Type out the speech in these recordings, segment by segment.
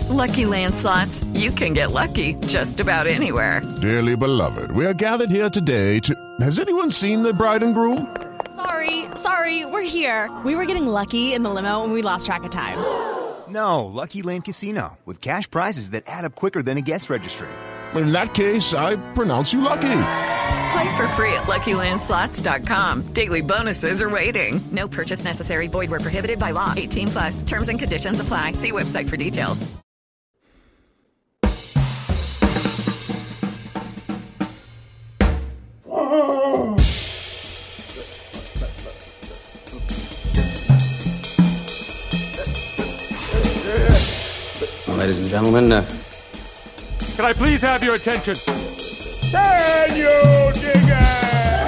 With Lucky Land Slots, you can get lucky just about anywhere. Dearly beloved, we are gathered here today to... Has anyone seen the bride and groom? Sorry, we're here. We were getting lucky in the limo and we lost track of time. No, Lucky Land Casino, with cash prizes that add up quicker than a guest registry. In that case, I pronounce you lucky. Play for free at LuckyLandSlots.com. Daily bonuses are waiting. No purchase necessary. Void where prohibited by law. 18+. Terms and conditions apply. See website for details. Ladies and gentlemen, can I please have your attention? Can you dig it?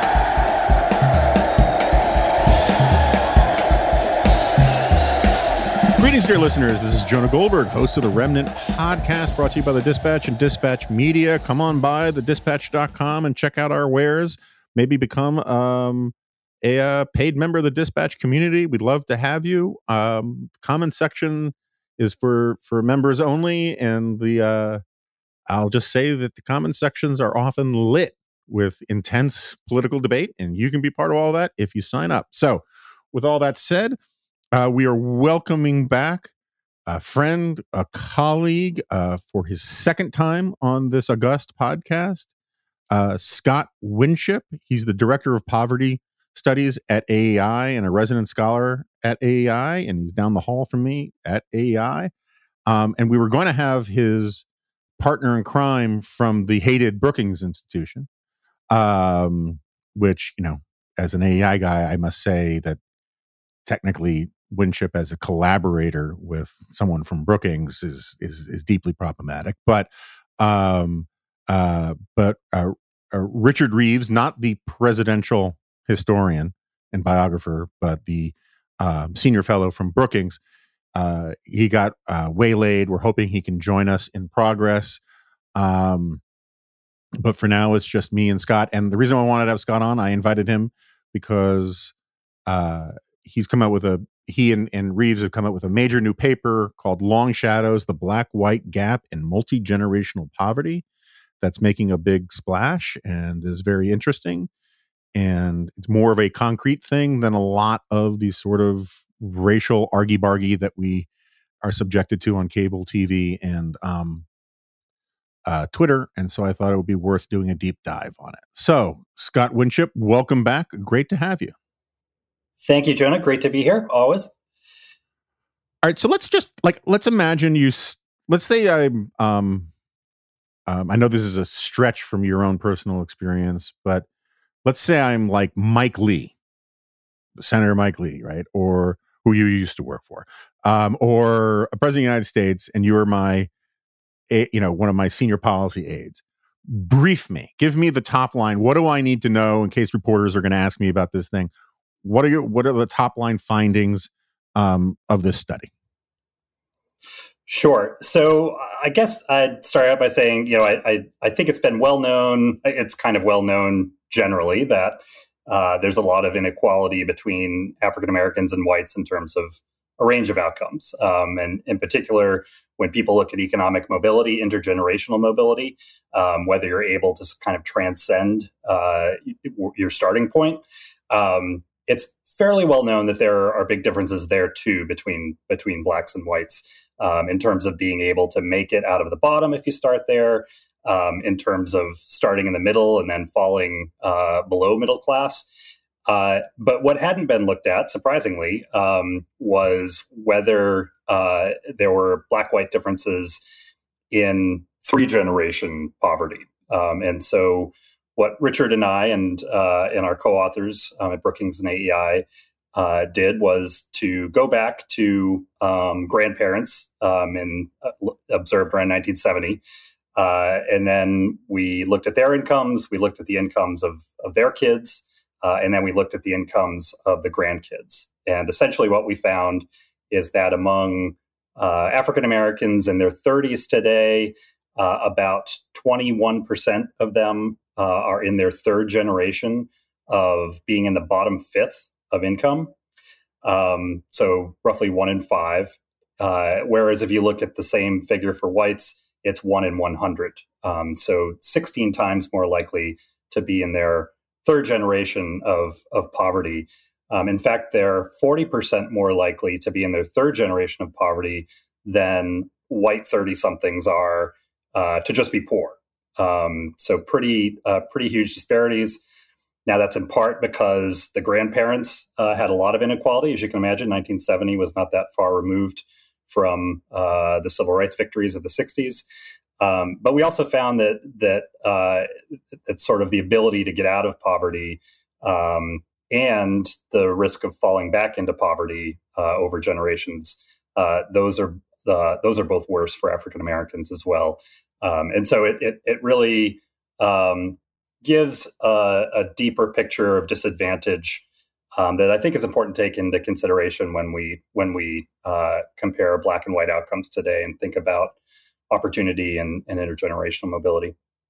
Greetings, dear listeners. This is Jonah Goldberg, host of the Remnant Podcast, brought to you by The Dispatch and Dispatch Media. Come on by thedispatch.com and check out our wares. Maybe become a paid member of the Dispatch community. We'd love to have you. Comment section is for members only, and I'll just say that the comment sections are often lit with intense political debate, and you can be part of all that if you sign up. So, with all that said, we are welcoming back a friend, a colleague, for his second time on this august podcast, Scott Winship. He's the Director of Poverty Studies at AEI and a resident scholar at AEI, and he's down the hall from me at AEI. And we were going to have his partner in crime from the hated Brookings Institution, which, you know, as an AEI guy, I must say that technically Winship as a collaborator with someone from Brookings is deeply problematic. But Richard Reeves, not the presidential historian and biographer, but the senior fellow from Brookings, he got waylaid. We're hoping he can join us in progress. But for now, it's just me and Scott. And the reason I wanted to have Scott on, I invited him because he's come out with he and Reeves have come out with a major new paper called Long Shadows, the Black-White Gap in Multi-Generational Poverty. That's making a big splash and is very interesting. And it's more of a concrete thing than a lot of these sort of racial argy-bargy that we are subjected to on cable TV and Twitter. And so I thought it would be worth doing a deep dive on it. So, Scott Winship, welcome back. Great to have you. Thank you, Jonah. Great to be here, always. All right, so let's imagine let's say I know this is a stretch from your own personal experience, but let's say I'm like Mike Lee, Senator Mike Lee, right? Or who you used to work for, or a president of the United States, and you were one of my senior policy aides. Brief me, give me the top line. What do I need to know in case reporters are going to ask me about this thing? What are the top line findings of this study? Sure. So I guess I'd start out by saying, I think it's been well known. It's kind of well known generally that there's a lot of inequality between African Americans and whites in terms of a range of outcomes. And in particular, when people look at economic mobility, intergenerational mobility, whether you're able to kind of transcend your starting point, it's fairly well known that there are big differences there too between blacks and whites in terms of being able to make it out of the bottom if you start there, in terms of starting in the middle and then falling below middle class. But what hadn't been looked at, surprisingly, was whether there were black-white differences in three-generation poverty. And so what Richard and I and our co-authors at Brookings and AEI did was to go back to grandparents observed around 1970. And then we looked at their incomes, we looked at the incomes of their kids, and then we looked at the incomes of the grandkids. And essentially what we found is that among African Americans in their 30s today, about 21% of them are in their third generation of being in the bottom fifth of income. So roughly 1 in 5. Whereas if you look at the same figure for whites, it's 1 in 100. So 16 times more likely to be in their third generation of poverty. In fact, they're 40% more likely to be in their third generation of poverty than white 30-somethings are to just be poor. So pretty huge disparities. Now, that's in part because the grandparents had a lot of inequality. As you can imagine, 1970 was not that far removed from the civil rights victories of the 60s. But we also found that it's sort of the ability to get out of poverty and the risk of falling back into poverty over generations. Those are both worse for African Americans as well. And so it really gives a deeper picture of disadvantage that I think is important to take into consideration when we compare Black and white outcomes today and think about opportunity and intergenerational mobility.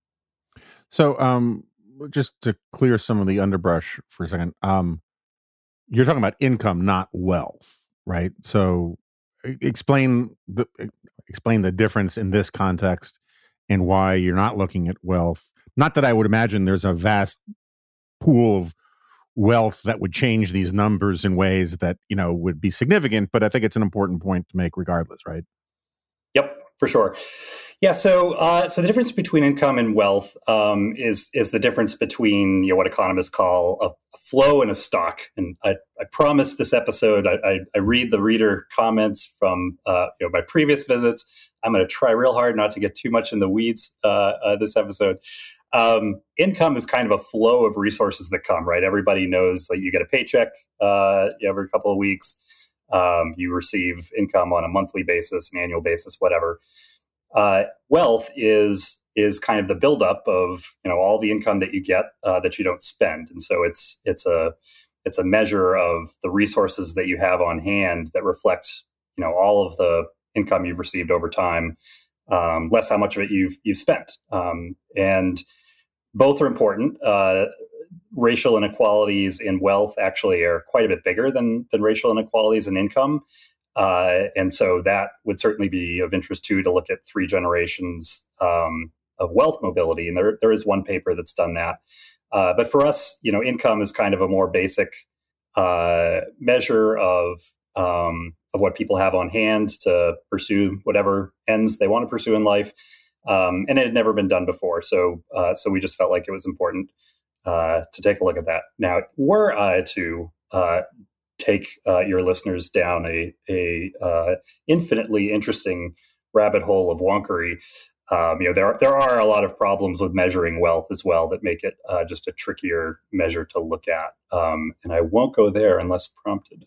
So just to clear some of the underbrush for a second, you're talking about income, not wealth, right? So explain the difference in this context and why you're not looking at wealth. Not that I would imagine there's a vast pool of wealth that would change these numbers in ways that, would be significant, but I think it's an important point to make regardless, right? Yep, for sure. Yeah. So the difference between income and wealth is the difference between what economists call a flow and a stock. And I promised this episode I read the reader comments from my previous visits. I'm going to try real hard not to get too much in the weeds this episode. Income is kind of a flow of resources that come, right? Everybody knows you get a paycheck every couple of weeks. You receive income on a monthly basis, an annual basis, whatever. Wealth is kind of the buildup of all the income that you get that you don't spend, and so it's a measure of the resources that you have on hand that reflect all of the income you've received over time, less how much of it you've spent, and both are important. Racial inequalities in wealth actually are quite a bit bigger than racial inequalities in income. And so that would certainly be of interest too, to look at 3 generations of wealth mobility. And there is one paper that's done that. But for us, income is kind of a more basic measure of what people have on hand to pursue whatever ends they want to pursue in life. And it had never been done before. So we just felt like it was important to take a look at that. Now, were I to take your listeners down a infinitely interesting rabbit hole of wonkery, there are a lot of problems with measuring wealth as well that make it just a trickier measure to look at. And I won't go there unless prompted.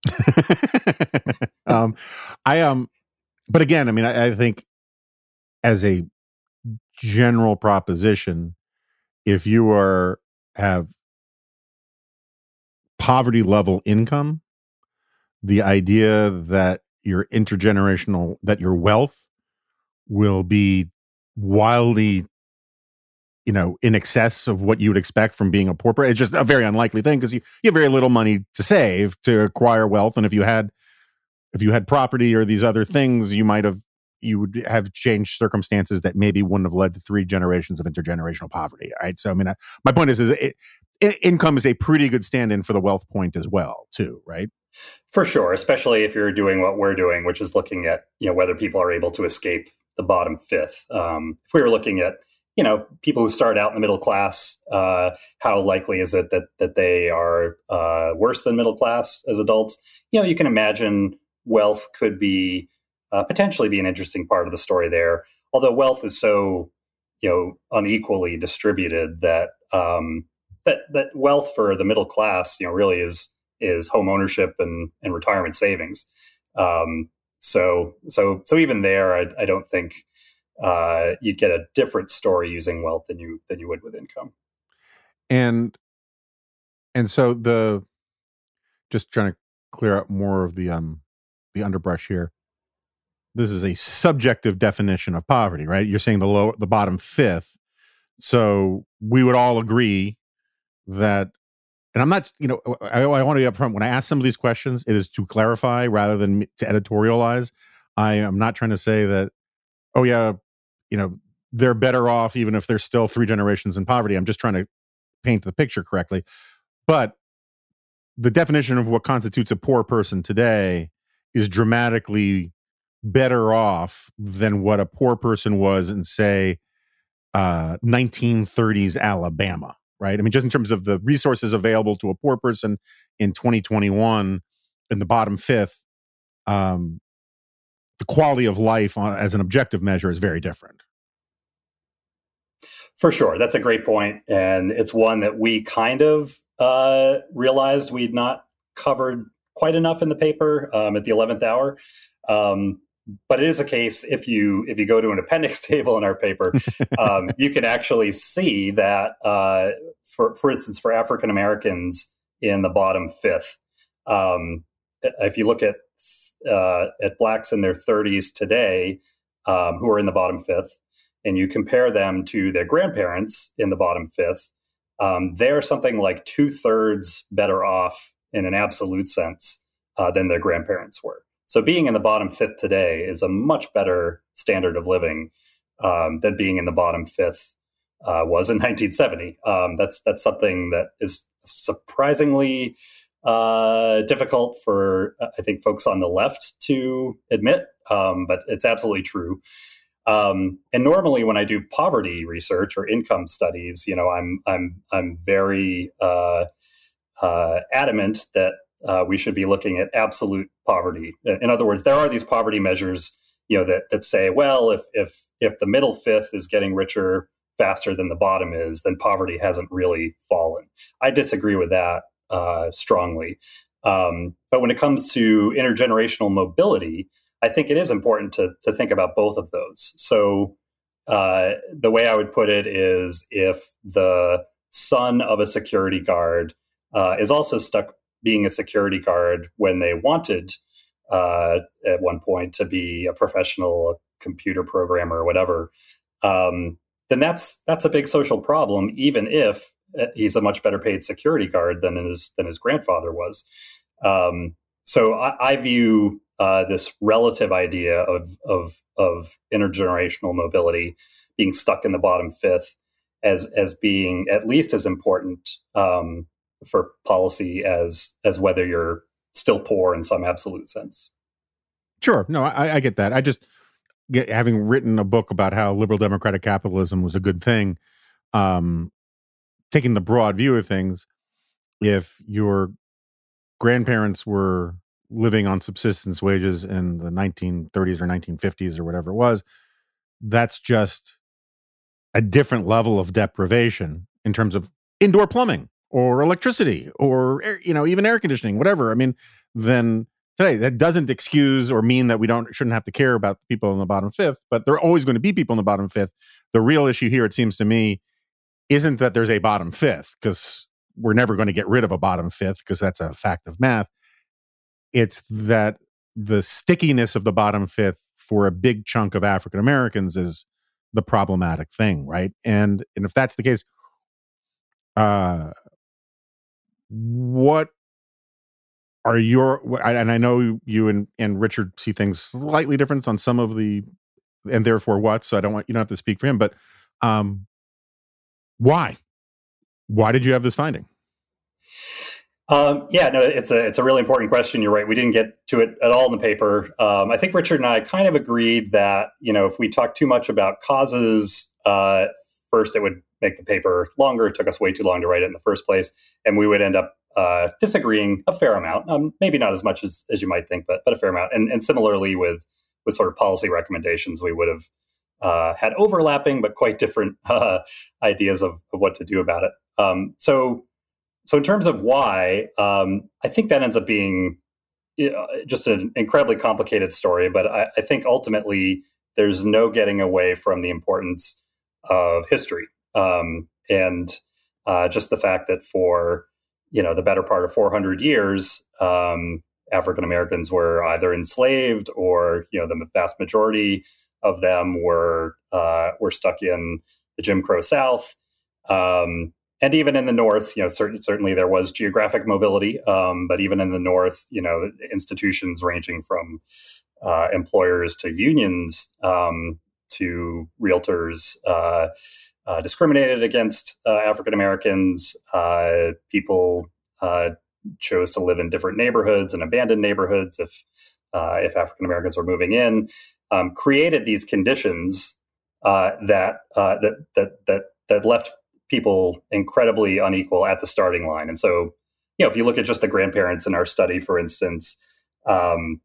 But again, I think as a general proposition, if you have poverty level income, the idea that your your wealth will be wildly, in excess of what you would expect from being a poor person, it's just a very unlikely thing because you have very little money to save to acquire wealth. And if you had property or these other things, you would have changed circumstances that maybe wouldn't have led to 3 generations of intergenerational poverty. Right. So, my point is income is a pretty good stand-in for the wealth point as well, too, right? For sure, especially if you're doing what we're doing, which is looking at whether people are able to escape the bottom fifth. If we were looking at people who start out in the middle class, how likely is it that they are worse than middle class as adults? You can imagine wealth could be potentially be an interesting part of the story there. Although wealth is so unequally distributed that that wealth for the middle class really is home ownership and retirement savings. So even there, I don't think you'd get a different story using wealth than you would with income. And so just trying to clear up more of the underbrush here. This is a subjective definition of poverty, right? You're saying the bottom fifth. So we would all agree that, and I'm not, I want to be upfront when I ask some of these questions, it is to clarify rather than to editorialize. I am not trying to say that, oh yeah, they're better off even if they're still 3 generations in poverty. I'm just trying to paint the picture correctly. But the definition of what constitutes a poor person today is dramatically better off than what a poor person was in, say, 1930s Alabama, right? I mean, just in terms of the resources available to a poor person in 2021 in the bottom fifth, the quality of life as an objective measure is very different. For sure. That's a great point. And it's one that we kind of realized we'd not covered quite enough in the paper at the 11th hour. But it is a case, if you go to an appendix table in our paper, you can actually see that, for instance, for African Americans in the bottom fifth, if you look at blacks in their 30s today, who are in the bottom fifth, and you compare them to their grandparents in the bottom fifth, they're something like 2/3 better off in an absolute sense than their grandparents were. So being in the bottom fifth today is a much better standard of living than being in the bottom fifth was in 1970. That's something that is surprisingly difficult for, I think, folks on the left to admit, but it's absolutely true. And normally, when I do poverty research or income studies, I'm very adamant that we should be looking at absolute poverty. In other words, there are these poverty measures, that say, well, if the middle fifth is getting richer faster than the bottom is, then poverty hasn't really fallen. I disagree with that strongly. But when it comes to intergenerational mobility, I think it is important to think about both of those. So the way I would put it is, if the son of a security guard is also stuck being a security guard when they wanted at one point to be a professional computer programmer or whatever, then that's a big social problem, even if he's a much better paid security guard than his grandfather was. So I view this relative idea of intergenerational mobility, being stuck in the bottom fifth, as being at least as important for policy as whether you're still poor in some absolute sense. Sure. No, I get that. I just having written a book about how liberal democratic capitalism was a good thing, taking the broad view of things, if your grandparents were living on subsistence wages in the 1930s or 1950s or whatever it was, that's just a different level of deprivation in terms of indoor plumbing or electricity or even air conditioning, whatever. I mean, then today, that doesn't excuse or mean that we shouldn't have to care about people in the bottom fifth, but there are always going to be people in the bottom fifth. The real issue here, it seems to me, isn't that there's a bottom fifth, because we're never going to get rid of a bottom fifth, because that's a fact of math. It's that the stickiness of the bottom fifth for a big chunk of African Americans is the problematic thing, right? And if that's the case, what are and I know you and Richard see things slightly different on some of the, and therefore what, so you don't have to speak for him, but why did you have this finding? It's a really important question. You're right. We didn't get to it at all in the paper. I think Richard and I kind of agreed that, if we talk too much about causes, first it would make the paper longer. It took us way too long to write it in the first place. And we would end up disagreeing a fair amount, maybe not as much as you might think, but a fair amount. And similarly with sort of policy recommendations, we would have had overlapping but quite different ideas of what to do about it. So in terms of why, I think that ends up being just an incredibly complicated story. But I think ultimately there's no getting away from the importance of history, and just the fact that for the better part of 400 years, African Americans were either enslaved or the vast majority of them were stuck in the Jim Crow South. And even in the North, certainly there was geographic mobility, but even in the North, institutions ranging from employers to unions to realtors, discriminated against African Americans. People chose to live in different neighborhoods and abandoned neighborhoods if African Americans were moving in. Created these conditions that left people incredibly unequal at the starting line. And so, if you look at just the grandparents in our study, for instance, 9%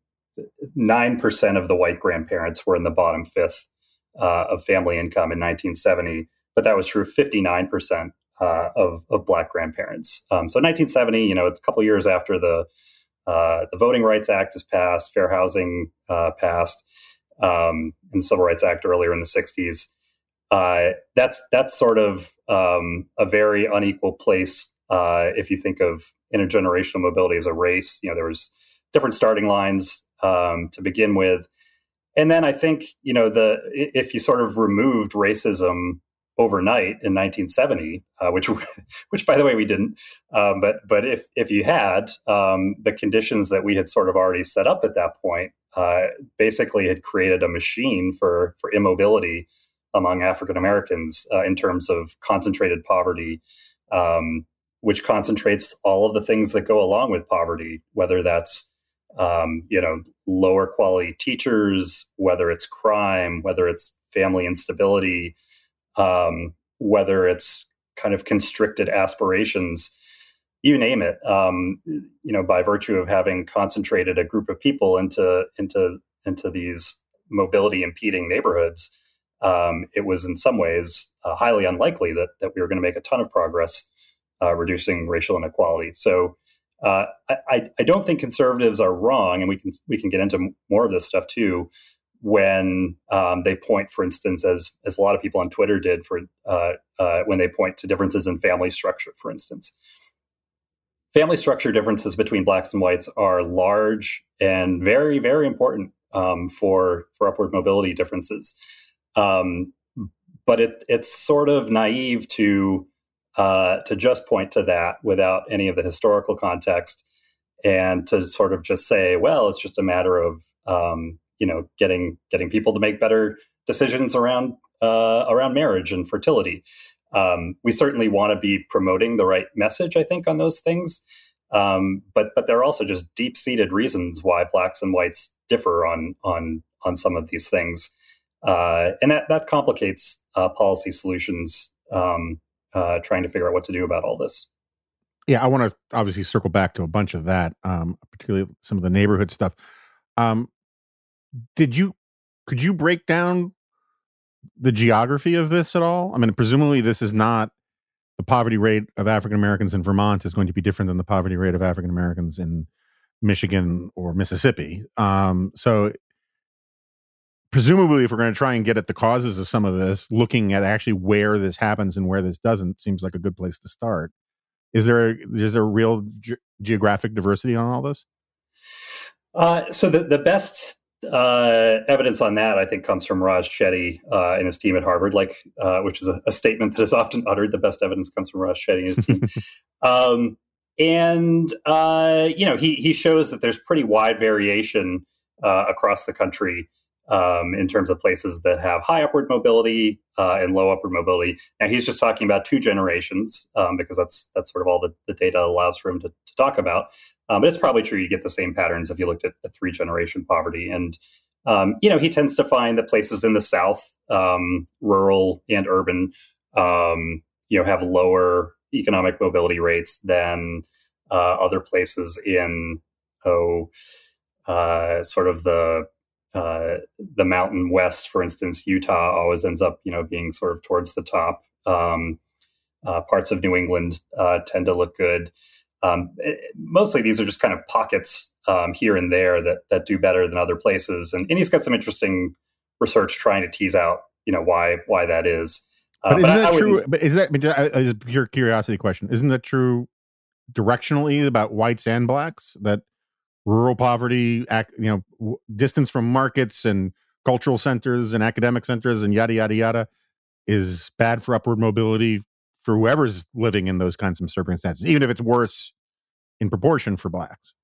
of the white grandparents were in the bottom fifth of family income in 1970, but that was true of 59% of Black grandparents. So 1970, it's a couple years after the Voting Rights Act is passed, Fair Housing passed, and the Civil Rights Act earlier in the 60s. That's sort of a very unequal place if you think of intergenerational mobility as a race. There was different starting lines to begin with. And then I think, if you sort of removed racism overnight in 1970, which by the way we didn't, but if you had, the conditions that we had sort of already set up at that point basically had created a machine for immobility among African Americans in terms of concentrated poverty, which concentrates all of the things that go along with poverty, whether that's lower quality teachers, whether it's crime, whether it's family instability, whether it's kind of constricted aspirations, you name it. By virtue of having concentrated a group of people into these mobility impeding neighborhoods, it was in some ways highly unlikely that we were going to make a ton of progress reducing racial inequality. So I don't think conservatives are wrong, and we can get into more of this stuff too, when they point, for instance, as a lot of people on Twitter did, when they point to differences in family structure, for instance. Family structure differences between Blacks and whites are large and very, very important for upward mobility differences. But it's sort of naive to just point to that without any of the historical context, and to sort of just say, well, it's just a matter of getting people to make better decisions around marriage and fertility. We certainly want to be promoting the right message, I think, on those things. But there are also just deep-seated reasons why Blacks and whites differ on some of these things. And that complicates policy solutions, trying to figure out what to do about all this. Yeah, I want to obviously circle back to a bunch of that, particularly some of the neighborhood stuff. Could you break down the geography of this at all? I mean, presumably this is not the poverty rate of African Americans in Vermont is going to be different than the poverty rate of African Americans in Michigan or Mississippi. So presumably, if we're going to try and get at the causes of some of this, looking at actually where this happens and where this doesn't seems like a good place to start. Is there real geographic diversity on all this? So the best evidence on that, I think, comes from Raj Chetty and his team at Harvard, which is a statement that is often uttered. The best evidence comes from Raj Chetty and his team. He shows that there's pretty wide variation across the country in terms of places that have high upward mobility and low upward mobility. Now, he's just talking about 2 generations because that's sort of all the data allows for him to talk about. But it's probably true you get the same patterns if you looked at 3-generation poverty. And, he tends to find that places in the South, rural and urban, have lower economic mobility rates than other places in, sort of the Mountain West, for instance. Utah always ends up, being sort of towards the top. Parts of New England tend to look good. Mostly these are just kind of pockets here and there that do better than other places. And he's got some interesting research trying to tease out, why that is. But isn't that true? But is that a pure curiosity question? Isn't that true directionally about whites and Blacks, that rural poverty, distance from markets and cultural centers and academic centers and yada, yada, yada is bad for upward mobility for whoever's living in those kinds of circumstances, even if it's worse in proportion for Blacks?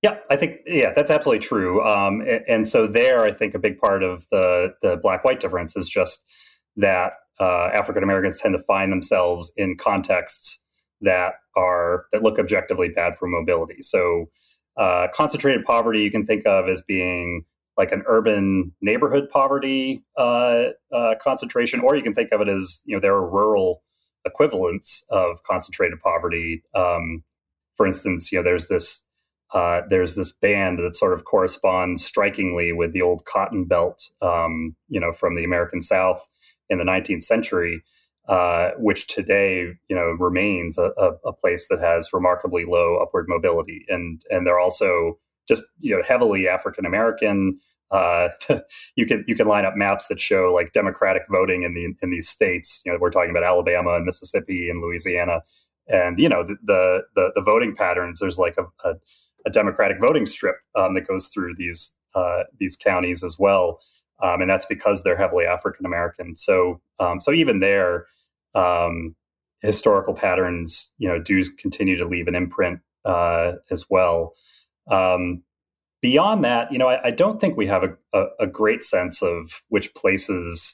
Yeah, I think that's absolutely true. And so there, I think a big part of the black-white difference is just that African Americans tend to find themselves in contexts that look objectively bad for mobility. So concentrated poverty you can think of as being like an urban neighborhood poverty concentration, or you can think of it as, there are rural equivalents of concentrated poverty. For instance, there's this band that sort of corresponds strikingly with the old Cotton Belt, from the American South in the 19th century, which today, remains a place that has remarkably low upward mobility, and they're also just heavily African American. You can line up maps that show like Democratic voting in these states. We're talking about Alabama and Mississippi and Louisiana, and the voting patterns. There's like a Democratic voting strip that goes through these counties as well, and that's because they're heavily African American. So even there, historical patterns do continue to leave an imprint as well. Beyond that, I don't think we have a great sense of which places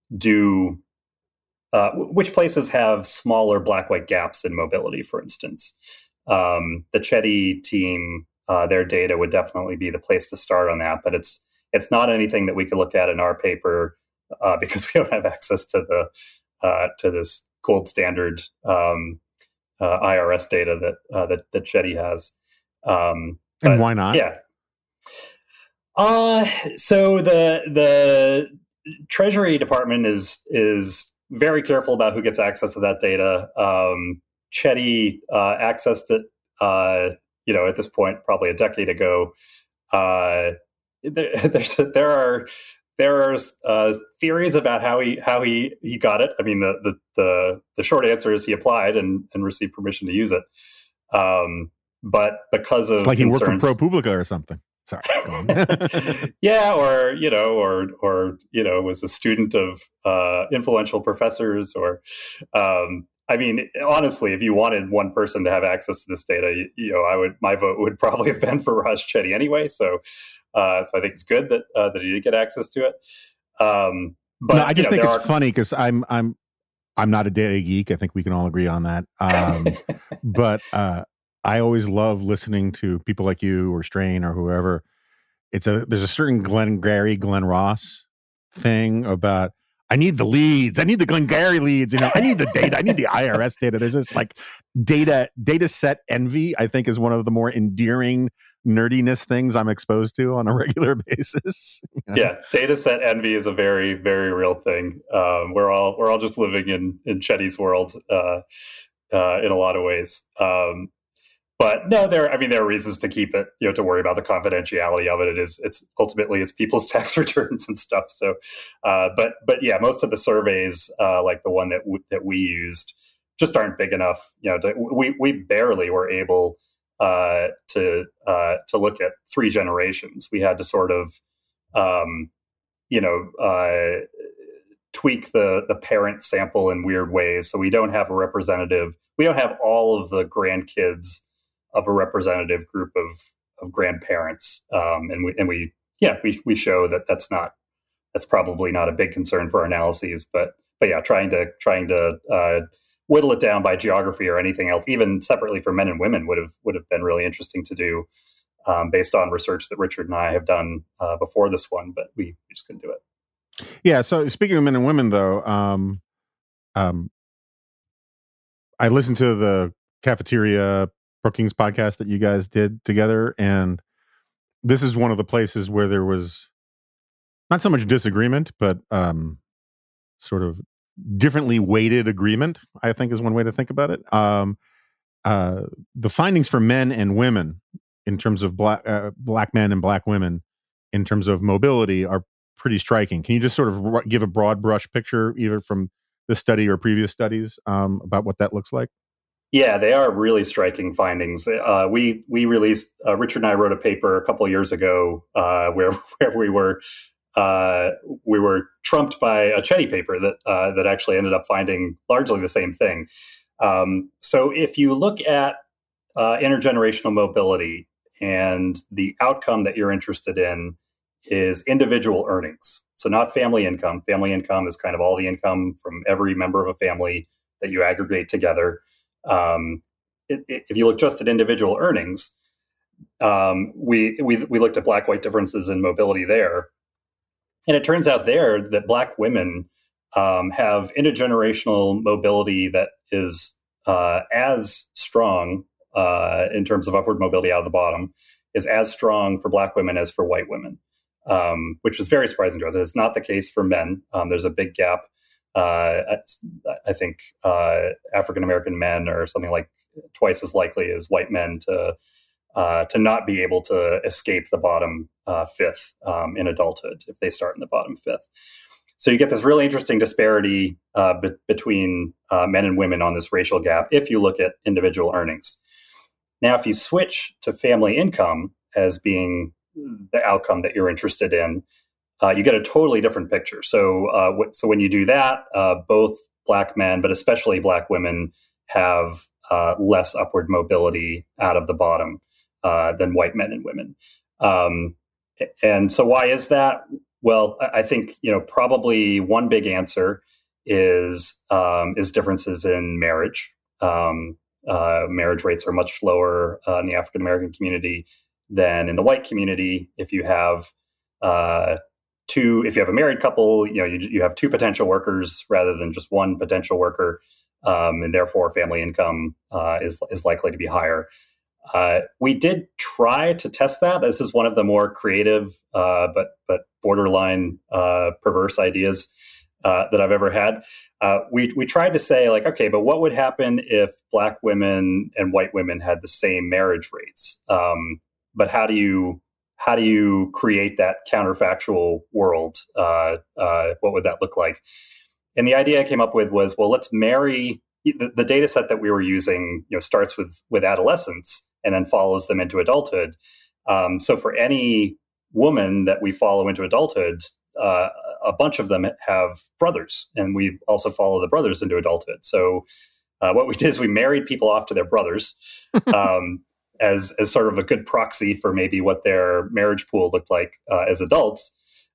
have smaller black-white gaps in mobility, for instance. The Chetty team, their data would definitely be the place to start on that, but it's not anything that we could look at in our paper because we don't have access to this gold standard IRS data that Chetty has. And why not? Yeah. So the Treasury Department is very careful about who gets access to that data. Chetty accessed it, at this point, probably a decade ago. There are theories about how he got it. I mean, the short answer is he applied and received permission to use it. But because of it's like concerns, he worked for ProPublica or something. Sorry. Go on. Yeah, or was a student of influential professors, or I mean, honestly, if you wanted one person to have access to this data, my vote would probably have been for Raj Chetty anyway. So I think it's good that he did get access to it. But I just think it's funny because I'm not a data geek. I think we can all agree on that. But I always love listening to people like you or Strain or whoever. There's a certain Glenn Ross thing about, I need the leads. I need the Glengarry leads. I need the data. I need the IRS data. There's this like data set envy, I think, is one of the more endearing nerdiness things I'm exposed to on a regular basis. Yeah, data set envy is a very, very real thing. We're all just living in Chetty's world in a lot of ways. But no, there are reasons to keep it, to worry about the confidentiality of it. It's ultimately people's tax returns and stuff. So, but yeah, most of the surveys, like the one that we used, just aren't big enough. We barely were able to look at 3 generations. We had to sort of, tweak the parent sample in weird ways. So we don't have we don't have all of the grandkids of a representative group of grandparents. And we show that's probably not a big concern for our analyses, but yeah, trying to whittle it down by geography or anything else, even separately for men and women, would have been really interesting to do, based on research that Richard and I have done before this one, but we just couldn't do it. Yeah. So speaking of men and women, though, I listened to the Cafeteria Brookings podcast that you guys did together, and this is one of the places where there was not so much disagreement, but sort of differently weighted agreement, I think is one way to think about it. The findings for men and women in terms of black men and black women in terms of mobility are pretty striking. Can you just sort of give a broad brush picture, either from this study or previous studies, about what that looks like? Yeah, they are really striking findings. We released, Richard and I wrote a paper a couple of years ago where we were trumped by a Chetty paper that actually ended up finding largely the same thing. So if you look at intergenerational mobility and the outcome that you're interested in is individual earnings. So not family income. Family income is kind of all the income from every member of a family that you aggregate together. If you look just at individual earnings, we looked at black-white differences in mobility there. And it turns out there that black women have intergenerational mobility that is as strong in terms of upward mobility out of the bottom, is as strong for black women as for white women, which is very surprising to us. It's not the case for men. There's a big gap. I think African-American men are something like twice as likely as white men to not be able to escape the bottom fifth in adulthood if they start in the bottom fifth. So you get this really interesting disparity between men and women on this racial gap if you look at individual earnings. Now, if you switch to family income as being the outcome that you're interested in, you get a totally different picture. So when you do that, both black men, but especially black women, have less upward mobility out of the bottom than white men and women. And so why is that? Well, I think probably one big answer is differences in marriage. Marriage rates are much lower in the African American community than in the white community. If you have if you have a married couple, you have two potential workers rather than just one potential worker, and therefore family income is likely to be higher. We did try to test that. This is one of the more creative but borderline perverse ideas that I've ever had. We tried to say, like, okay, but what would happen if black women and white women had the same marriage rates? But how do you create that counterfactual world? What would that look like? And the idea I came up with was, well, let's marry. The data set that we were using, starts with adolescents and then follows them into adulthood. So for any woman that we follow into adulthood, a bunch of them have brothers, and we also follow the brothers into adulthood. So what we did is we married people off to their brothers as sort of a good proxy for maybe what their marriage pool looked like as adults.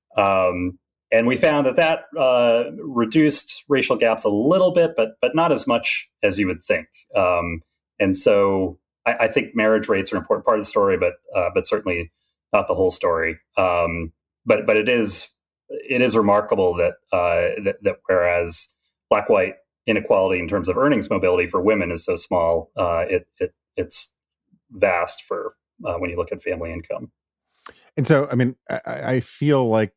And we found that reduced racial gaps a little bit, but not as much as you would think. And so I think marriage rates are an important part of the story, but certainly not the whole story. But it is remarkable that whereas black-white inequality in terms of earnings mobility for women is so small, it's vast for when you look at family income. And so, I mean, I feel like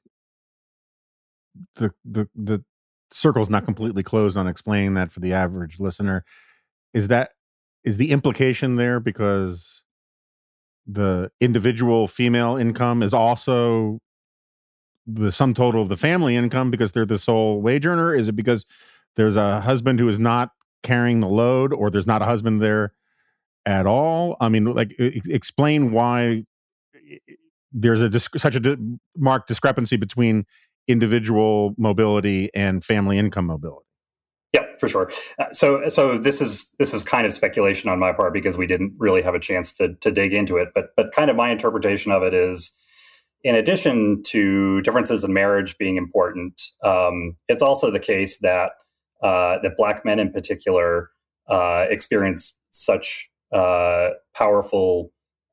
the circle's not completely closed on explaining that for the average listener. Is the implication there because the individual female income is also the sum total of the family income because they're the sole wage earner? Is it because there's a husband who is not carrying the load, or there's not a husband there at all? I mean, like, explain why there's such a marked discrepancy between individual mobility and family income mobility. Yeah, for sure. So this is kind of speculation on my part because we didn't really have a chance to dig into it. But kind of my interpretation of it is, in addition to differences in marriage being important, it's also the case that black men in particular experience such powerful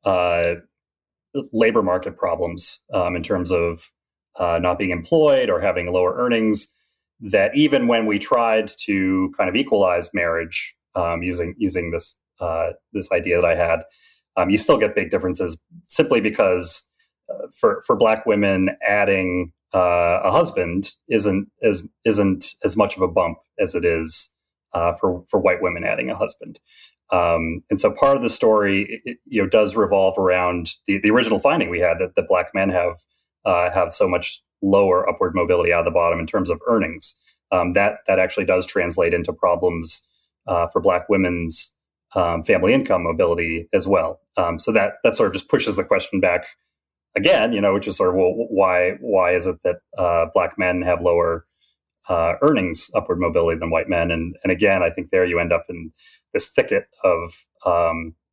labor market problems in terms of not being employed or having lower earnings, that even when we tried to kind of equalize marriage using this idea that I had, you still get big differences simply because for black women adding a husband isn't as much of a bump as it is for white women adding a husband. And so part of the story does revolve around the original finding we had that black men have so much lower upward mobility out of the bottom in terms of earnings. That actually does translate into problems for black women's family income mobility as well. So that sort of just pushes the question back again, which is sort of, well, why is it that black men have lower earnings upward mobility than white men? And again, I think there you end up in this thicket of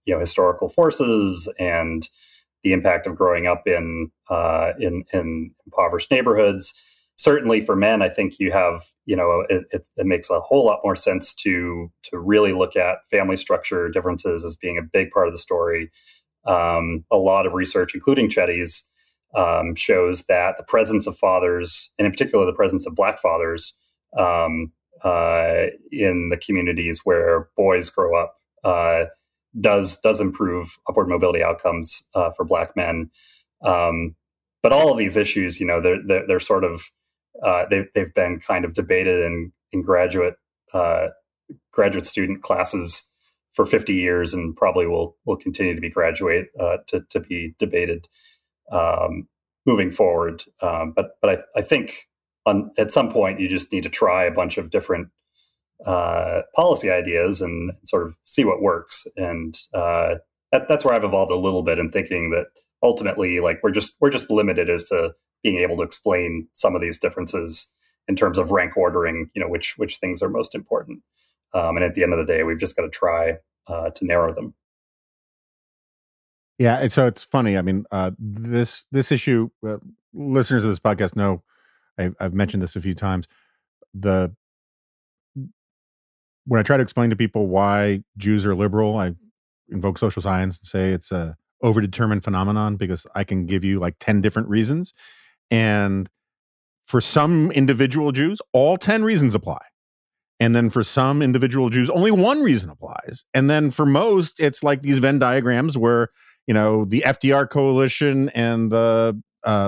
historical forces and the impact of growing up in impoverished neighborhoods. Certainly for men, I think you have, it makes a whole lot more sense to really look at family structure differences as being a big part of the story. A lot of research, including Chetty's, shows that the presence of fathers, and in particular the presence of Black fathers, in the communities where boys grow up, does improve upward mobility outcomes for Black men. But all of these issues, they're sort of they've been kind of debated in graduate student classes for 50 years, and probably will continue to be to be debated moving forward. But I think at some point you just need to try a bunch of different policy ideas and sort of see what works. And that's where I've evolved a little bit in thinking that ultimately, like, we're just limited as to being able to explain some of these differences in terms of rank ordering, which things are most important. And at the end of the day, we've just got to try to narrow them. Yeah, and so it's funny. I mean, this issue, listeners of this podcast know, I've mentioned this a few times. When I try to explain to people why Jews are liberal, I invoke social science and say it's a overdetermined phenomenon, because I can give you like 10 different reasons. And for some individual Jews, all 10 reasons apply. And then for some individual Jews, only one reason applies. And then for most, it's like these Venn diagrams where, the FDR coalition and the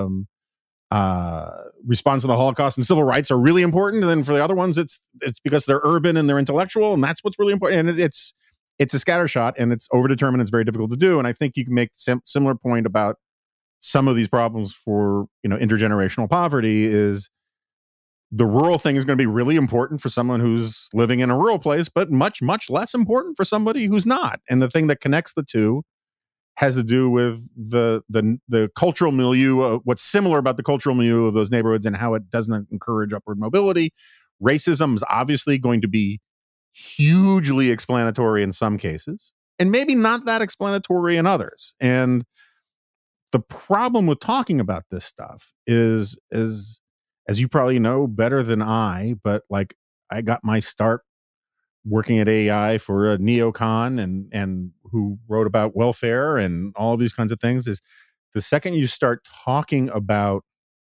response to the Holocaust and civil rights are really important. And then for the other ones, it's because they're urban and they're intellectual, and that's what's really important. And it's a scattershot, and it's overdetermined. It's very difficult to do. And I think you can make similar point about some of these problems for, intergenerational poverty. Is the rural thing is going to be really important for someone who's living in a rural place, but much, much less important for somebody who's not. And the thing that connects the two has to do with the cultural milieu, what's similar about the cultural milieu of those neighborhoods and how it doesn't encourage upward mobility. Racism is obviously going to be hugely explanatory in some cases, and maybe not that explanatory in others. And the problem with talking about this stuff is, as you probably know better than I, but like, I got my start working at AEI for a neocon and who wrote about welfare and all these kinds of things, is the second you start talking about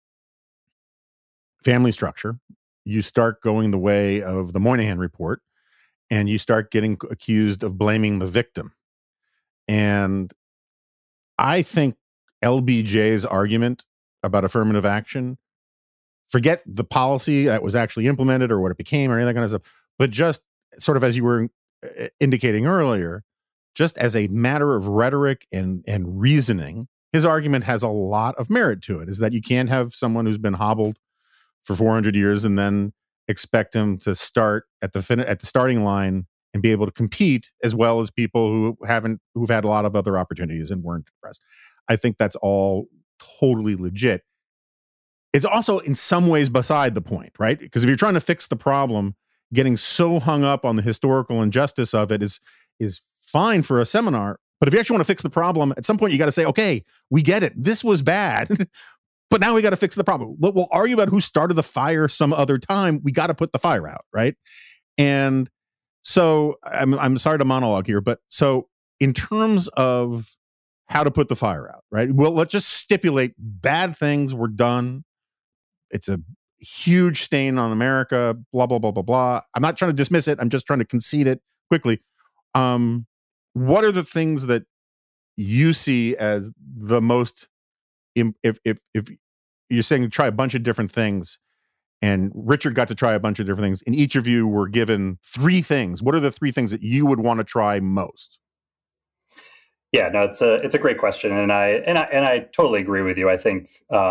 family structure, you start going the way of the Moynihan Report, and you start getting accused of blaming the victim. And I think LBJ's argument about affirmative action, forget the policy that was actually implemented or what it became or any of that kind of stuff, but just sort of, as you were indicating earlier, just as a matter of rhetoric and reasoning, his argument has a lot of merit to it, is that you can't have someone who's been hobbled for 400 years and then expect him to start at the starting line and be able to compete as well as people who've had a lot of other opportunities and weren't depressed. I think that's all totally legit. It's also in some ways beside the point, right? Because if you're trying to fix the problem, getting so hung up on the historical injustice of it is fine for a seminar. But if you actually want to fix the problem, at some point you got to say, okay, we get it. This was bad, but now we got to fix the problem. We'll argue about who started the fire some other time. We got to put the fire out, right? And so I'm sorry to monologue here, but so in terms of how to put the fire out, right? Well, let's just stipulate bad things were done. It's a huge stain on America, blah, blah, blah, blah, blah. I'm not trying to dismiss it. I'm just trying to concede it quickly. What are the things that you see as the most, if you're saying try a bunch of different things, and Richard got to try a bunch of different things, and each of you were given 3 things, what are the 3 things that you would want to try most? Yeah, no, it's a great question. And I totally agree with you. I think,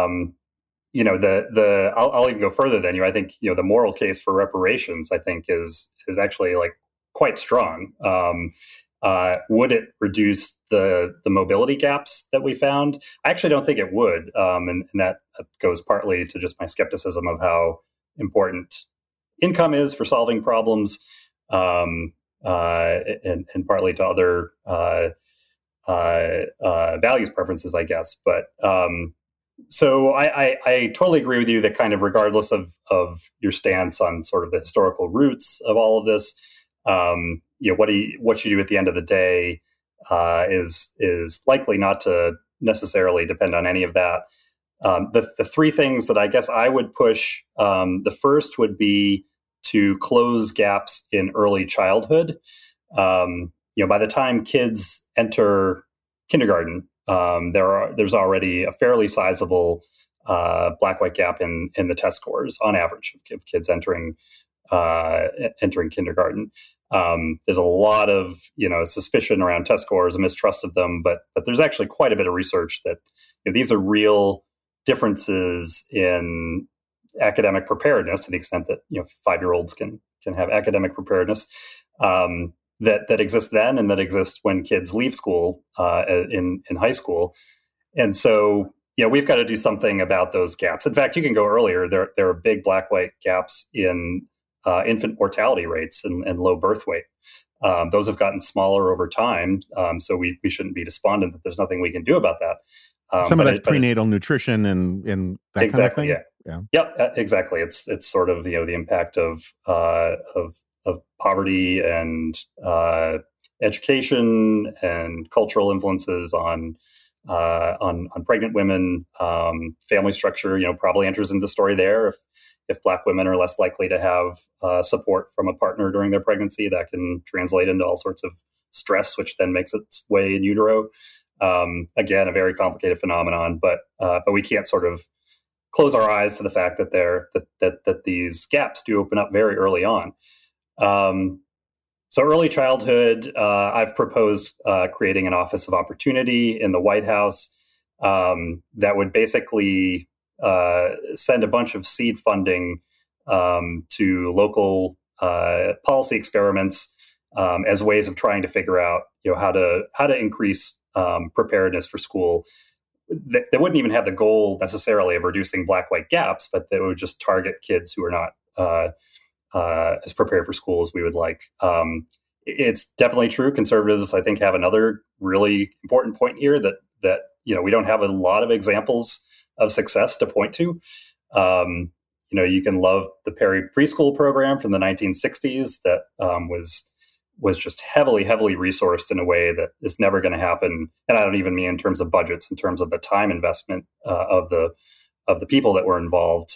I'll even go further than you. I think, the moral case for reparations, I think is actually like quite strong. Would it reduce the mobility gaps that we found? I actually don't think it would. And that goes partly to just my skepticism of how important income is for solving problems. and partly to other values preferences, I guess. But so I totally agree with you that kind of regardless of your stance on sort of the historical roots of all of this, what you do at the end of the day is likely not to necessarily depend on any of that. The three things that I guess I would push, the first would be to close gaps in early childhood. By the time kids enter kindergarten, there's already a fairly sizable black-white gap in the test scores on average of kids entering kindergarten. There's a lot of suspicion around test scores and mistrust of them, but there's actually quite a bit of research that these are real differences in academic preparedness, to the extent that 5-year-olds can have academic preparedness that exists then and that exists when kids leave school in high school. And so we've got to do something about those gaps. In fact, you can go earlier. There are big black-white gaps in infant mortality rates and low birth weight. Those have gotten smaller over time, so we shouldn't be despondent that there's nothing we can do about that. Some of that's prenatal nutrition and that exactly, kind of thing. Yeah, exactly. It's sort of the impact of poverty and education and cultural influences on pregnant women. Family structure, probably enters into the story there. If Black women are less likely to have support from a partner during their pregnancy, that can translate into all sorts of stress, which then makes its way in utero. Again, a very complicated phenomenon, but we can't sort of close our eyes to the fact that that these gaps do open up very early on. So early childhood, I've proposed creating an Office of Opportunity in the White House that would basically send a bunch of seed funding to local policy experiments as ways of trying to figure out how to increase preparedness for school. They wouldn't even have the goal necessarily of reducing black-white gaps, but they would just target kids who are not as prepared for school as we would like. It's definitely true. Conservatives, I think, have another really important point here that we don't have a lot of examples of success to point to. You can love the Perry preschool program from the 1960s that was just heavily resourced in a way that is never going to happen. And I don't even mean in terms of budgets, in terms of the time investment of the people that were involved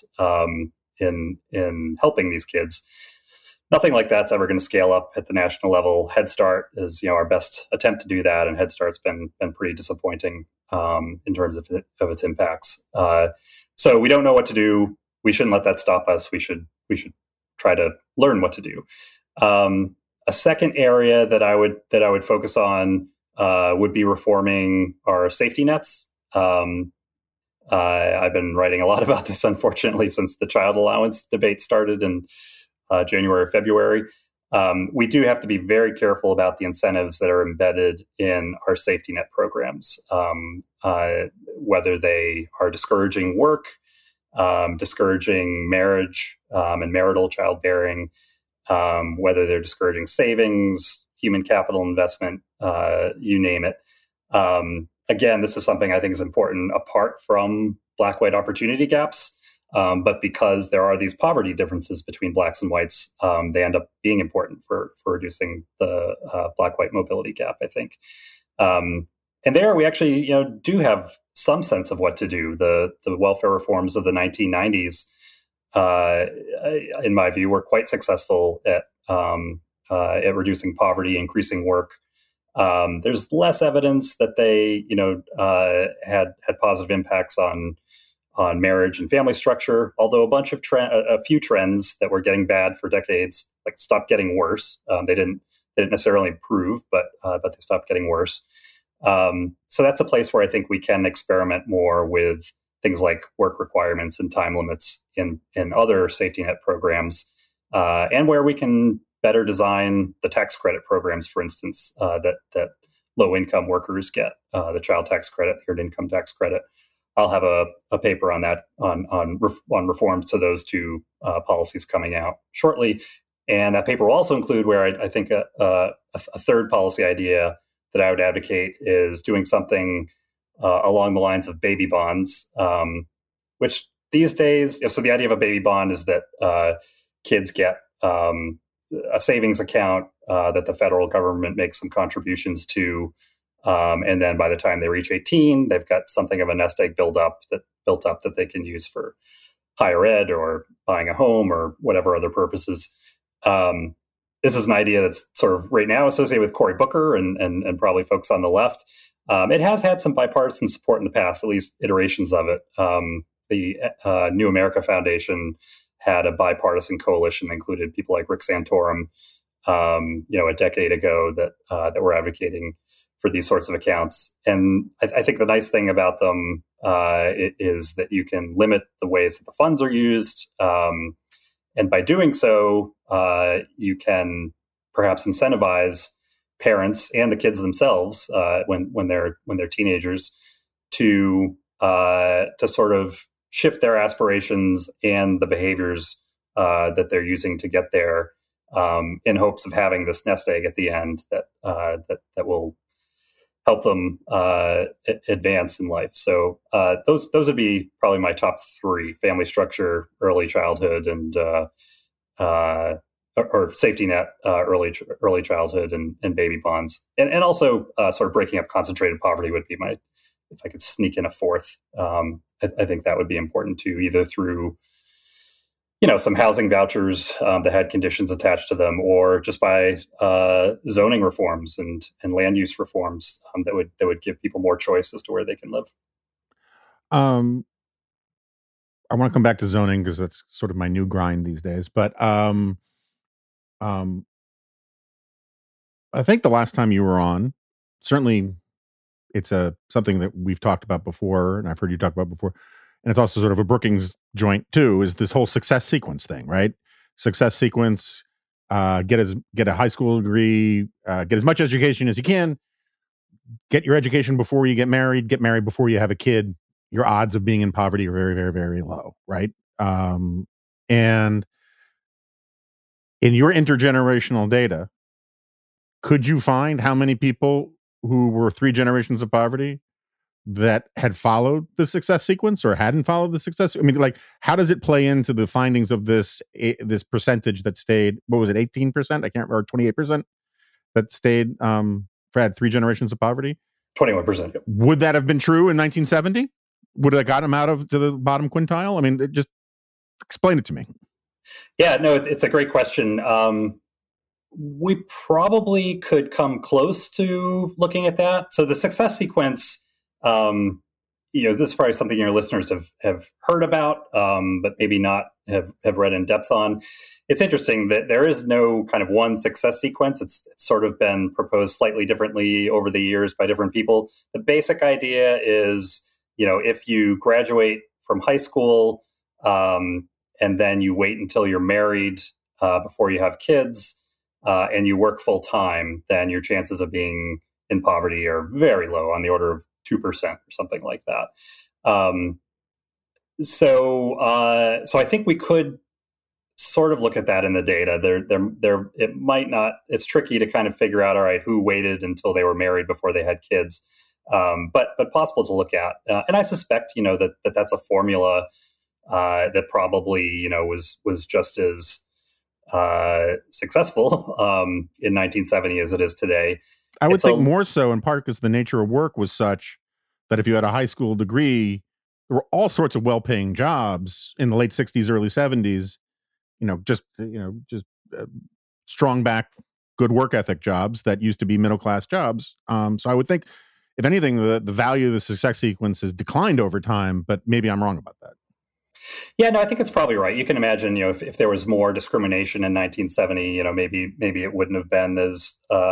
in helping these kids. Nothing like that's ever going to scale up at the national level. Head Start is our best attempt to do that, and Head Start's been pretty disappointing in terms of its impacts. So we don't know what to do. We shouldn't let that stop us. We should try to learn what to do. A second area that I would focus on would be reforming our safety nets. I've been writing a lot about this, unfortunately, since the child allowance debate started in January or February. We do have to be very careful about the incentives that are embedded in our safety net programs, whether they are discouraging work, discouraging marriage and marital childbearing, whether they're discouraging savings, human capital investment, you name it. Again, this is something I think is important apart from black-white opportunity gaps. But because there are these poverty differences between blacks and whites, they end up being important for reducing the black-white mobility gap, I think. And there we actually do have some sense of what to do. The welfare reforms of the 1990s, in my view, were quite successful at reducing poverty, increasing work. There's less evidence that they had positive impacts on marriage and family structure, although a few trends that were getting bad for decades, like stopped getting worse. They didn't necessarily improve, but they stopped getting worse. So that's a place where I think we can experiment more with things like work requirements and time limits in other safety net programs, and where we can better design the tax credit programs, for instance, that low-income workers get, the child tax credit, earned income tax credit. I'll have a paper on that on reforms to those two policies coming out shortly. And that paper will also include where I think a third policy idea that I would advocate is doing something along the lines of baby bonds, which these days, so the idea of a baby bond is that kids get a savings account that the federal government makes some contributions to. And then by the time they reach 18, they've got something of a nest egg built up that they can use for higher ed or buying a home or whatever other purposes. This is an idea that's sort of right now associated with Cory Booker and probably folks on the left. It has had some bipartisan support in the past, at least iterations of it. The New America Foundation had a bipartisan coalition that included people like Rick Santorum, a decade ago that were advocating for these sorts of accounts. And I think the nice thing about them is that you can limit the ways that the funds are used. And by doing so, you can perhaps incentivize parents and the kids themselves when they're teenagers to sort of shift their aspirations and the behaviors that they're using to get there, in hopes of having this nest egg at the end that will help them advance in life. So those would be probably my top three: family structure, early childhood, and or safety net, early childhood, and baby bonds, and also sort of breaking up concentrated poverty would be my, if I could sneak in a fourth. I think that would be important too, either through some housing vouchers that had conditions attached to them, or just by zoning reforms and land use reforms that would give people more choice as to where they can live. I want to come back to zoning because that's sort of my new grind these days. But I think the last time you were on, certainly it's something that we've talked about before, and I've heard you talk about before. And it's also sort of a Brookings joint too, is this whole success sequence thing, right? Success sequence, get a high school degree, get as much education as you can, get your education before you get married before you have a kid. Your odds of being in poverty are very, very, very low, right? And in your intergenerational data, could you find how many people who were 3 generations of poverty that had followed the success sequence or hadn't followed the success? I mean, like, how does it play into the findings of this percentage that stayed? What was it, 18%? I can't remember, 28% that stayed had 3 generations of poverty? 21%. Would that have been true in 1970? Would it have got them out to the bottom quintile? I mean, just explain it to me. Yeah, no, it's a great question. We probably could come close to looking at that. So the success sequence, this is probably something your listeners have heard about, but maybe not have read in depth on. It's interesting that there is no kind of one success sequence. It's sort of been proposed slightly differently over the years by different people. The basic idea is, if you graduate from high school, and then you wait until you're married before you have kids, and you work full time, then your chances of being in poverty are very low, on the order of 2% or something like that. So I think we could sort of look at that in the data. It might not. It's tricky to kind of figure out, all right, who waited until they were married before they had kids, but possible to look at. And I suspect, that's a formula that probably, was just as successful in 1970 as it is today. I would think more so, in part because the nature of work was such that if you had a high school degree, there were all sorts of well-paying jobs in the late 60s, early 70s, just strong back, good work ethic jobs that used to be middle-class jobs. So I would think, if anything, the value of the success sequence has declined over time, but maybe I'm wrong about that. Yeah, no, I think it's probably right. You can imagine, if there was more discrimination in 1970, maybe it wouldn't have been as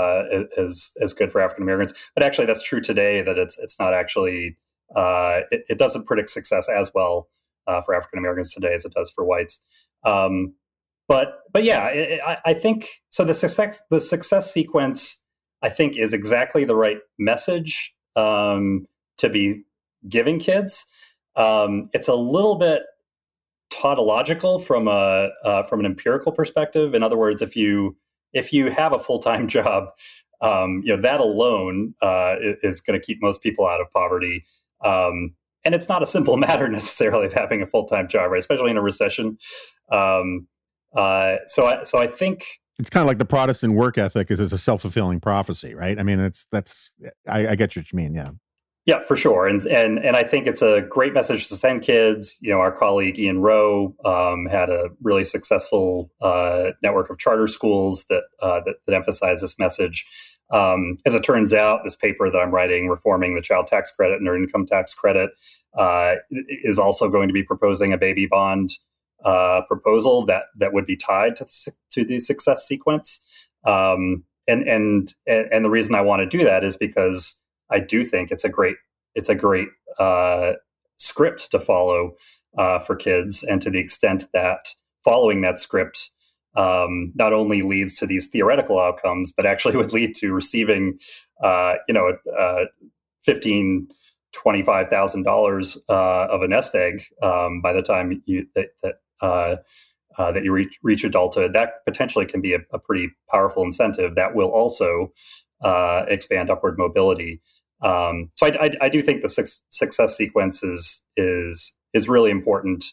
good for African Americans. But actually, that's true today. That it's not actually. It doesn't predict success as well for African Americans today as it does for whites. But yeah, I think so. The success sequence, I think, is exactly the right message to be giving kids. It's a little bit tautological from an empirical perspective. In other words, if you have a full-time job, that alone is going to keep most people out of poverty. And it's not a simple matter necessarily of having a full-time job, right? Especially in a recession. So I think it's kind of like the Protestant work ethic is a self-fulfilling prophecy, right? I mean, I get what you mean. Yeah. Yeah, for sure. And I think it's a great message to send kids. Our colleague Ian Rowe had a really successful network of charter schools that emphasize this message. As it turns out, this paper that I'm writing, Reforming the Child Tax Credit and Earned Income Tax Credit, is also going to be proposing a baby bond proposal that would be tied to the success sequence. And the reason I want to do that is because I do think it's a great script to follow for kids, and to the extent that following that script not only leads to these theoretical outcomes, but actually would lead to receiving, $25,000 of a nest egg by the time that you reach adulthood. That potentially can be a pretty powerful incentive that will also expand upward mobility. So I do think the success sequence is really important.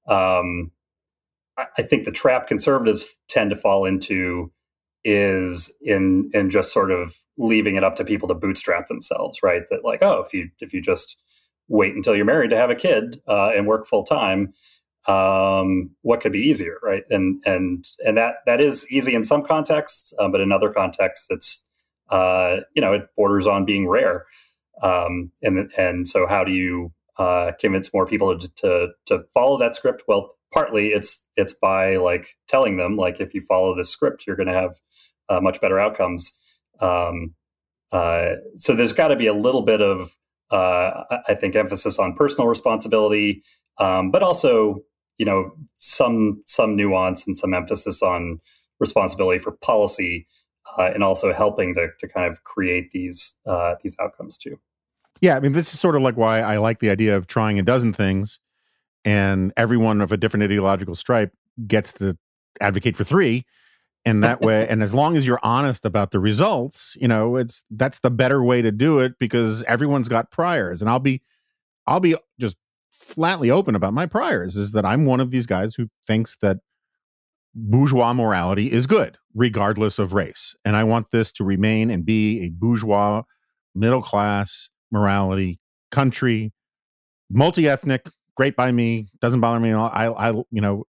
I think the trap conservatives tend to fall into is in just sort of leaving it up to people to bootstrap themselves, right? That like, oh, if you just wait until you're married to have a kid and work full time, what could be easier, right? And that is easy in some contexts, but in other contexts, it's it borders on being rare. And so how do you convince more people to follow that script? Well, partly it's by like telling them, like, if you follow this script, you're going to have much better outcomes. So there's got to be a little bit of, I think, emphasis on personal responsibility, but also, some nuance and some emphasis on responsibility for policy, and also helping to kind of create these outcomes too. Yeah, I mean, this is sort of like why I like the idea of trying a dozen things, and everyone of a different ideological stripe gets to advocate for 3. And that way, and as long as you're honest about the results, that's the better way to do it, because everyone's got priors. And I'll be just flatly open about my priors, is that I'm one of these guys who thinks that bourgeois morality is good, regardless of race. And I want this to remain and be a bourgeois, middle-class morality country, multi-ethnic, great by me, doesn't bother me at all.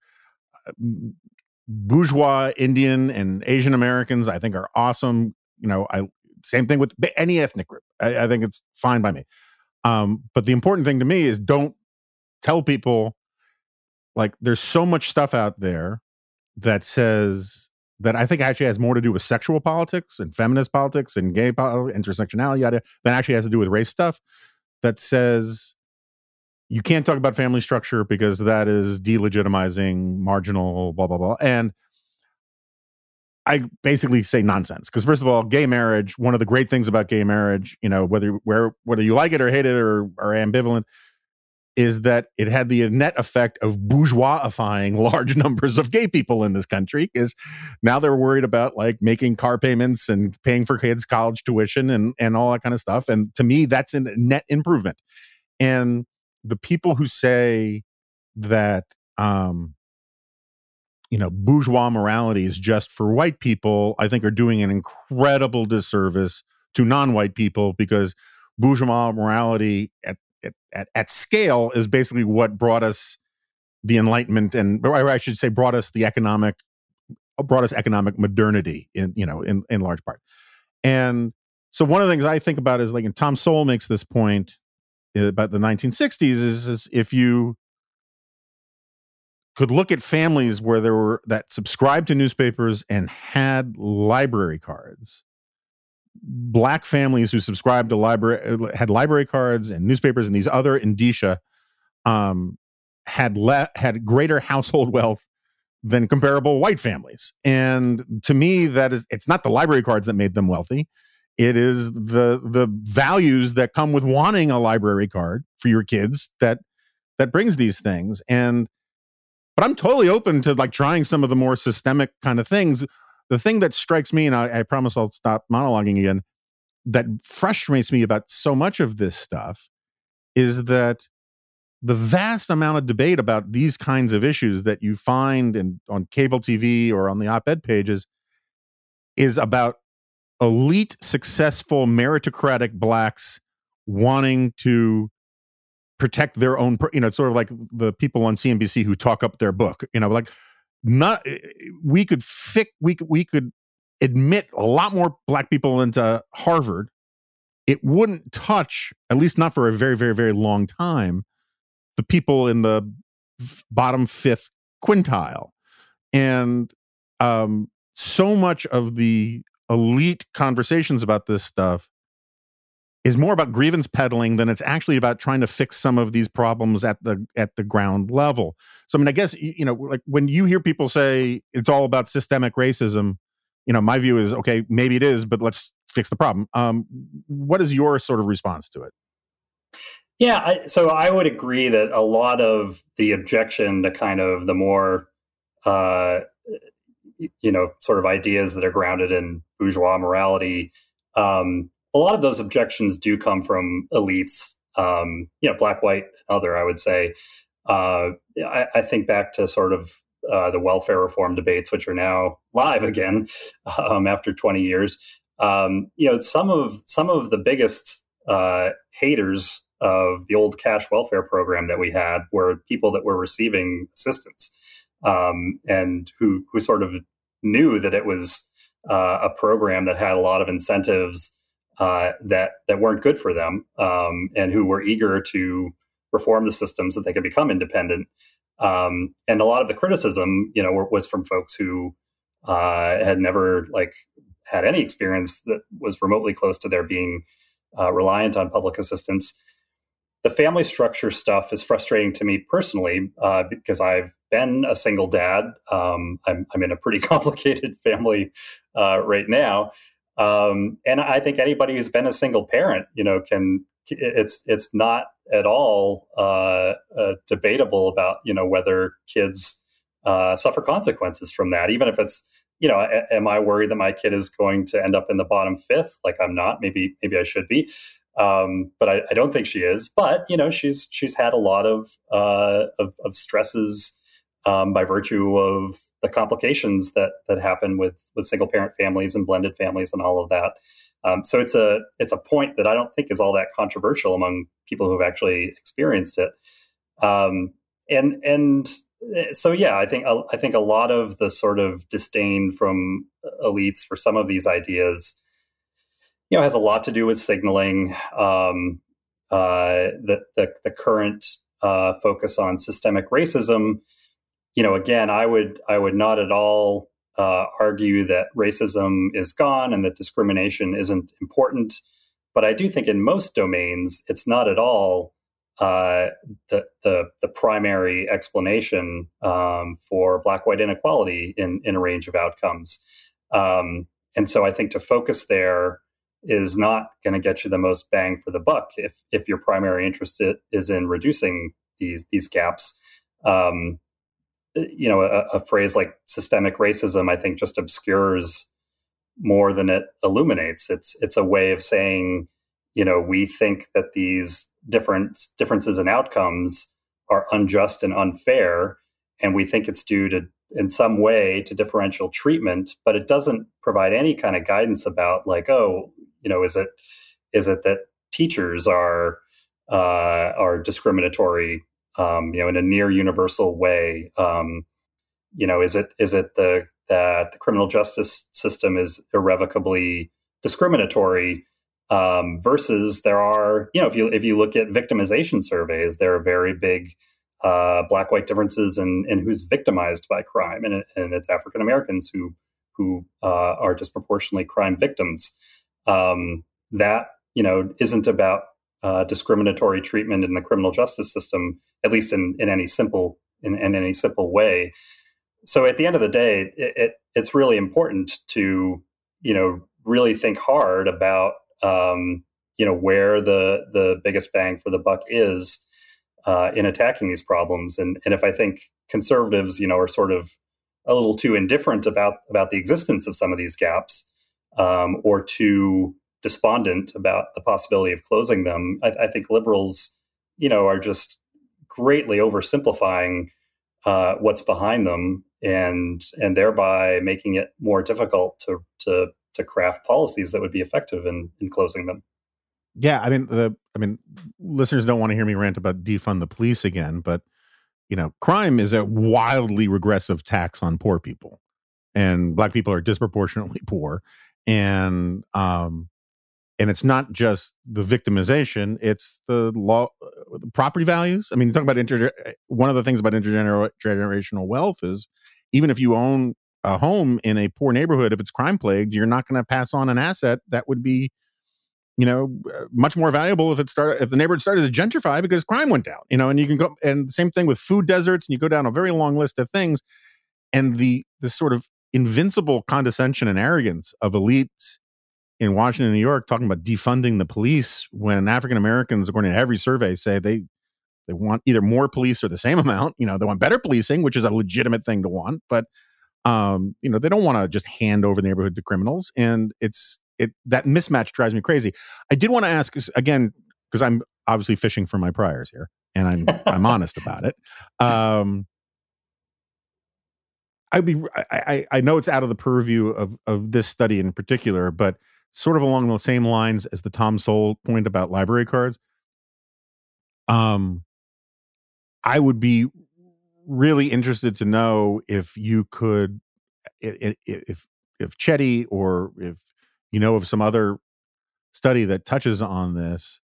Bourgeois Indian and Asian Americans, I think, are awesome. Same thing with any ethnic group. I think it's fine by me. But the important thing to me is don't tell people, like, there's so much stuff out there that says that I think actually has more to do with sexual politics and feminist politics and gay politics, intersectionality, yada, than actually has to do with race stuff, that says you can't talk about family structure because that is delegitimizing marginal blah, blah, blah. And I basically say nonsense. Because first of all, gay marriage, one of the great things about gay marriage, whether you like it or hate it or are ambivalent, is that it had the net effect of bourgeoisifying large numbers of gay people in this country, because now they're worried about like making car payments and paying for kids' college tuition and all that kind of stuff. And to me, that's a net improvement. And the people who say that, bourgeois morality is just for white people, I think are doing an incredible disservice to non-white people, because bourgeois morality at scale is basically what brought us the Enlightenment, or I should say brought us economic modernity in large part. And so one of the things I think about is, like, and Tom Sowell makes this point about the 1960s, is if you could look at families where that subscribed to newspapers and had library cards, Black families who subscribed to had library cards and newspapers and these other indicia had greater household wealth than comparable white families. And to me, it's not the library cards that made them wealthy. It is the values that come with wanting a library card for your kids that brings these things. And But I'm totally open to like trying some of the more systemic kind of things. The thing that strikes me, and I promise I'll stop monologuing again, that frustrates me about so much of this stuff is that the vast amount of debate about these kinds of issues that you find on cable TV or on the op-ed pages is about elite, successful, meritocratic blacks wanting to protect their own, it's sort of like the people on CNBC who talk up their book, like we could admit a lot more black people into Harvard. It wouldn't touch, at least not for a very, very, very long time, the people in the bottom fifth quintile. And so much of the elite conversations about this stuff is more about grievance peddling than it's actually about trying to fix some of these problems at the ground level. So, I mean, I guess, like when you hear people say it's all about systemic racism, my view is, okay, maybe it is, but let's fix the problem. What is your sort of response to it? Yeah, so I would agree that a lot of the objection to kind of the more, sort of ideas that are grounded in bourgeois morality, a lot of those objections do come from elites, black, white, other, I would say. I think back to sort of the welfare reform debates, which are now live again after 20 years. Some of the biggest haters of the old cash welfare program that we had were people that were receiving assistance and who sort of knew that it was a program that had a lot of incentives that weren't good for them, and who were eager to reform the system so that they could become independent. And a lot of the criticism, was from folks who had never had any experience that was remotely close to their being reliant on public assistance. The family structure stuff is frustrating to me personally because I've been a single dad. I'm in a pretty complicated family right now. And I think anybody who's been a single parent, it's not at all debatable about, whether kids suffer consequences from that, even if it's, am I worried that my kid is going to end up in the bottom fifth? Like I'm not, maybe I should be. But I don't think she is, but she's had a lot of stresses by virtue of the complications that happen with single parent families and blended families and all of that. So it's a point that I don't think is all that controversial among people who've actually experienced it. And so, yeah, I think a lot of the sort of disdain from elites for some of these ideas, has a lot to do with signaling. The current focus on systemic racism. Again, I would not at all argue that racism is gone and that discrimination isn't important. But I do think in most domains, it's not at all the primary explanation for black-white inequality in a range of outcomes. And so I think to focus there is not going to get you the most bang for the buck if your primary interest is in reducing these gaps. A phrase like systemic racism, I think, just obscures more than it illuminates. It's a way of saying, we think that these differences in outcomes are unjust and unfair, and we think it's due to, in some way, to differential treatment, but it doesn't provide any kind of guidance about is it that teachers are discriminatory, in a near universal way? Is it that the criminal justice system is irrevocably discriminatory? Versus there are, if you look at victimization surveys, there are very big black-white differences in who's victimized by crime, and it's African Americans who are disproportionately crime victims. That isn't about discriminatory treatment in the criminal justice system, at least in any simple way. So at the end of the day, it's really important to really think hard about where the biggest bang for the buck is, in attacking these problems. And if I think conservatives, are sort of a little too indifferent about the existence of some of these gaps, or too despondent about the possibility of closing them, I think liberals, are just greatly oversimplifying what's behind them, and thereby making it more difficult to craft policies that would be effective in closing them. Yeah, I mean, listeners don't want to hear me rant about defund the police again, but crime is a wildly regressive tax on poor people, and Black people are disproportionately poor, and it's not just the victimization; it's the law, the property values. I mean, talk about one of the things about intergenerational wealth is even if you own a home in a poor neighborhood, if it's crime plagued, you're not going to pass on an asset that would be much more valuable if the neighborhood started to gentrify because crime went down, and you can go, and the same thing with food deserts, and you go down a very long list of things, and the sort of invincible condescension and arrogance of elites in Washington and New York talking about defunding the police when African Americans, according to every survey, say they want either more police or the same amount. They want better policing, which is a legitimate thing to want, but they don't want to just hand over the neighborhood to criminals, and that mismatch drives me crazy. I did want to ask again, because I'm obviously fishing for my priors here, and I'm honest about it. I know it's out of the purview of this study in particular, but sort of along the same lines as the Tom Sowell point about library cards. I would be really interested to know if you could, if Chetty, or if of some other study that touches on this,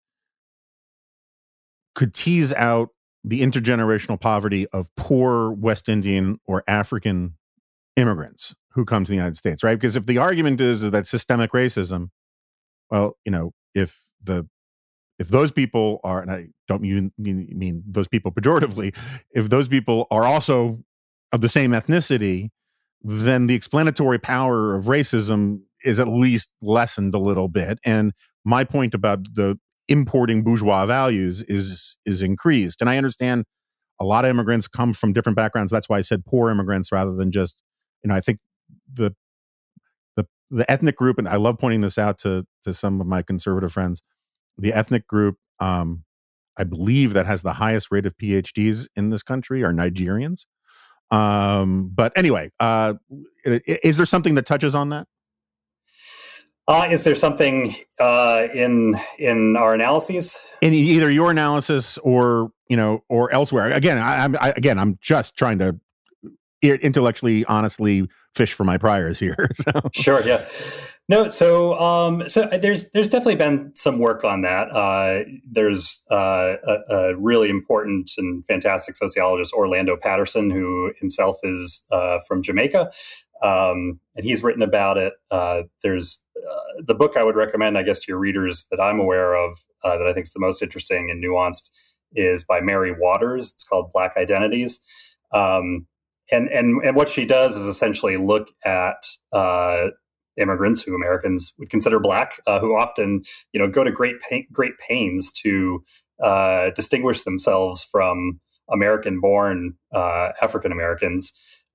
could tease out the intergenerational poverty of poor West Indian or African immigrants who come to the United States, right? Because if the argument is that systemic racism, well, if those people are, and I don't mean those people pejoratively, if those people are also of the same ethnicity, then the explanatory power of racism is at least lessened a little bit. And my point about the importing bourgeois values is increased. And I understand a lot of immigrants come from different backgrounds. That's why I said poor immigrants rather than just, I think the ethnic group, and I love pointing this out to some of my conservative friends, the ethnic group, I believe that has the highest rate of PhDs in this country are Nigerians. But anyway, is there something that touches on that? Is there something in our analyses? In either your analysis or elsewhere? Again, I'm just trying to intellectually, honestly fish for my priors here. So. Sure, yeah. No, so there's definitely been some work on that. There's a really important and fantastic sociologist, Orlando Patterson, who himself is from Jamaica, and he's written about it. There's the book I would recommend, I guess, to your readers that I'm aware of, that I think is the most interesting and nuanced, is by Mary Waters. It's called Black Identities. And what she does is essentially look at immigrants who Americans would consider Black, who often, go to great pains to distinguish themselves from American-born African Americans.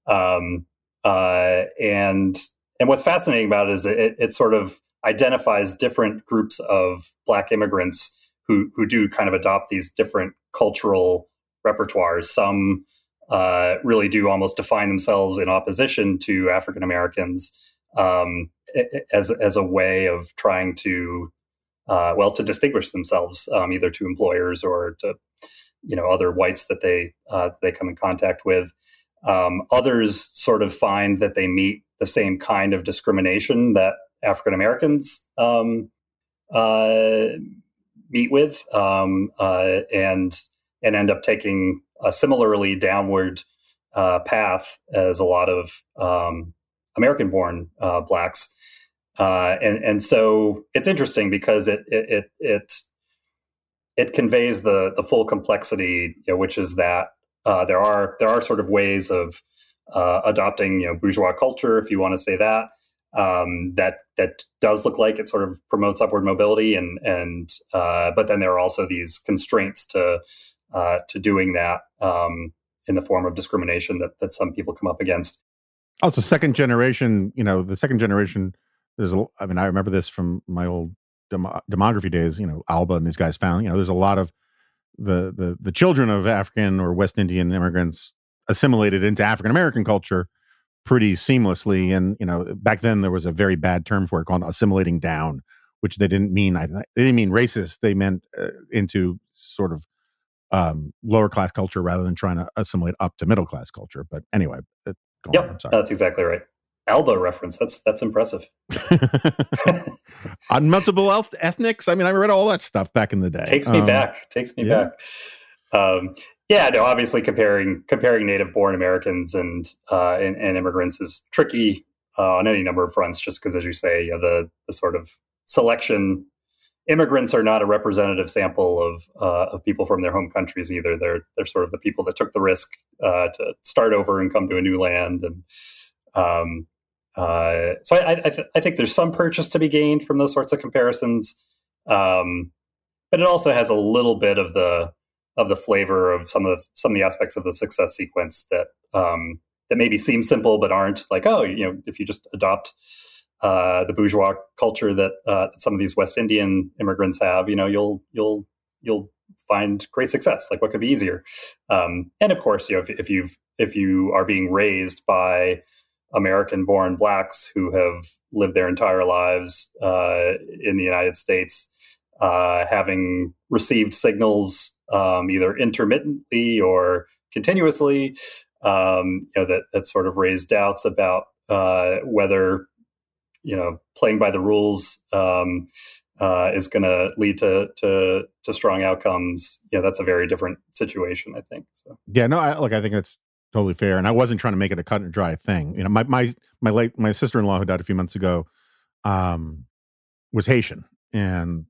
And what's fascinating about it is it sort of identifies different groups of Black immigrants who do kind of adopt these different cultural repertoires. Some really do almost define themselves in opposition to African Americans as a way of trying to distinguish themselves, either to employers or to other whites that they come in contact with. Others sort of find that they meet the same kind of discrimination that African Americans meet with, and end up taking a similarly downward path as a lot of American-born Blacks, and so it's interesting because it conveys the full complexity, which is that there are sort of ways of adopting bourgeois culture, if you want to say that, that does look like it sort of promotes upward mobility, and but then there are also these constraints to to doing that in the form of discrimination that some people come up against. Oh, so second generation, the second generation, I remember this from my old demography days, Alba and these guys found, there's a lot of the children of African or West Indian immigrants assimilated into African American culture pretty seamlessly. And, back then there was a very bad term for it called assimilating down, which they didn't mean racist. They meant into sort of lower class culture rather than trying to assimilate up to middle class culture. But anyway, that's exactly right. Alba reference. That's impressive. On multiple ethnics. I read all that stuff back in the day. Takes me back. Obviously comparing native-born Americans and immigrants is tricky on any number of fronts. Just because, as you say, the sort of selection. Immigrants are not a representative sample of people from their home countries either. They're sort of the people that took the risk to start over and come to a new land. And so I think there's some purchase to be gained from those sorts of comparisons, but it also has a little bit of the flavor of some of the aspects of the success sequence that maybe seem simple but aren't. Like, if you just adopt the bourgeois culture that some of these West Indian immigrants have, you'll find great success. Like, what could be easier? And of course, if you are being raised by American-born Blacks who have lived their entire lives in the United States, having received signals either intermittently or continuously, that sort of raised doubts about whether playing by the rules is going to lead to strong outcomes. That's a very different situation, I think. So. Yeah, no, I think that's totally fair. And I wasn't trying to make it a cut and dry thing. My sister-in-law who died a few months ago was Haitian, and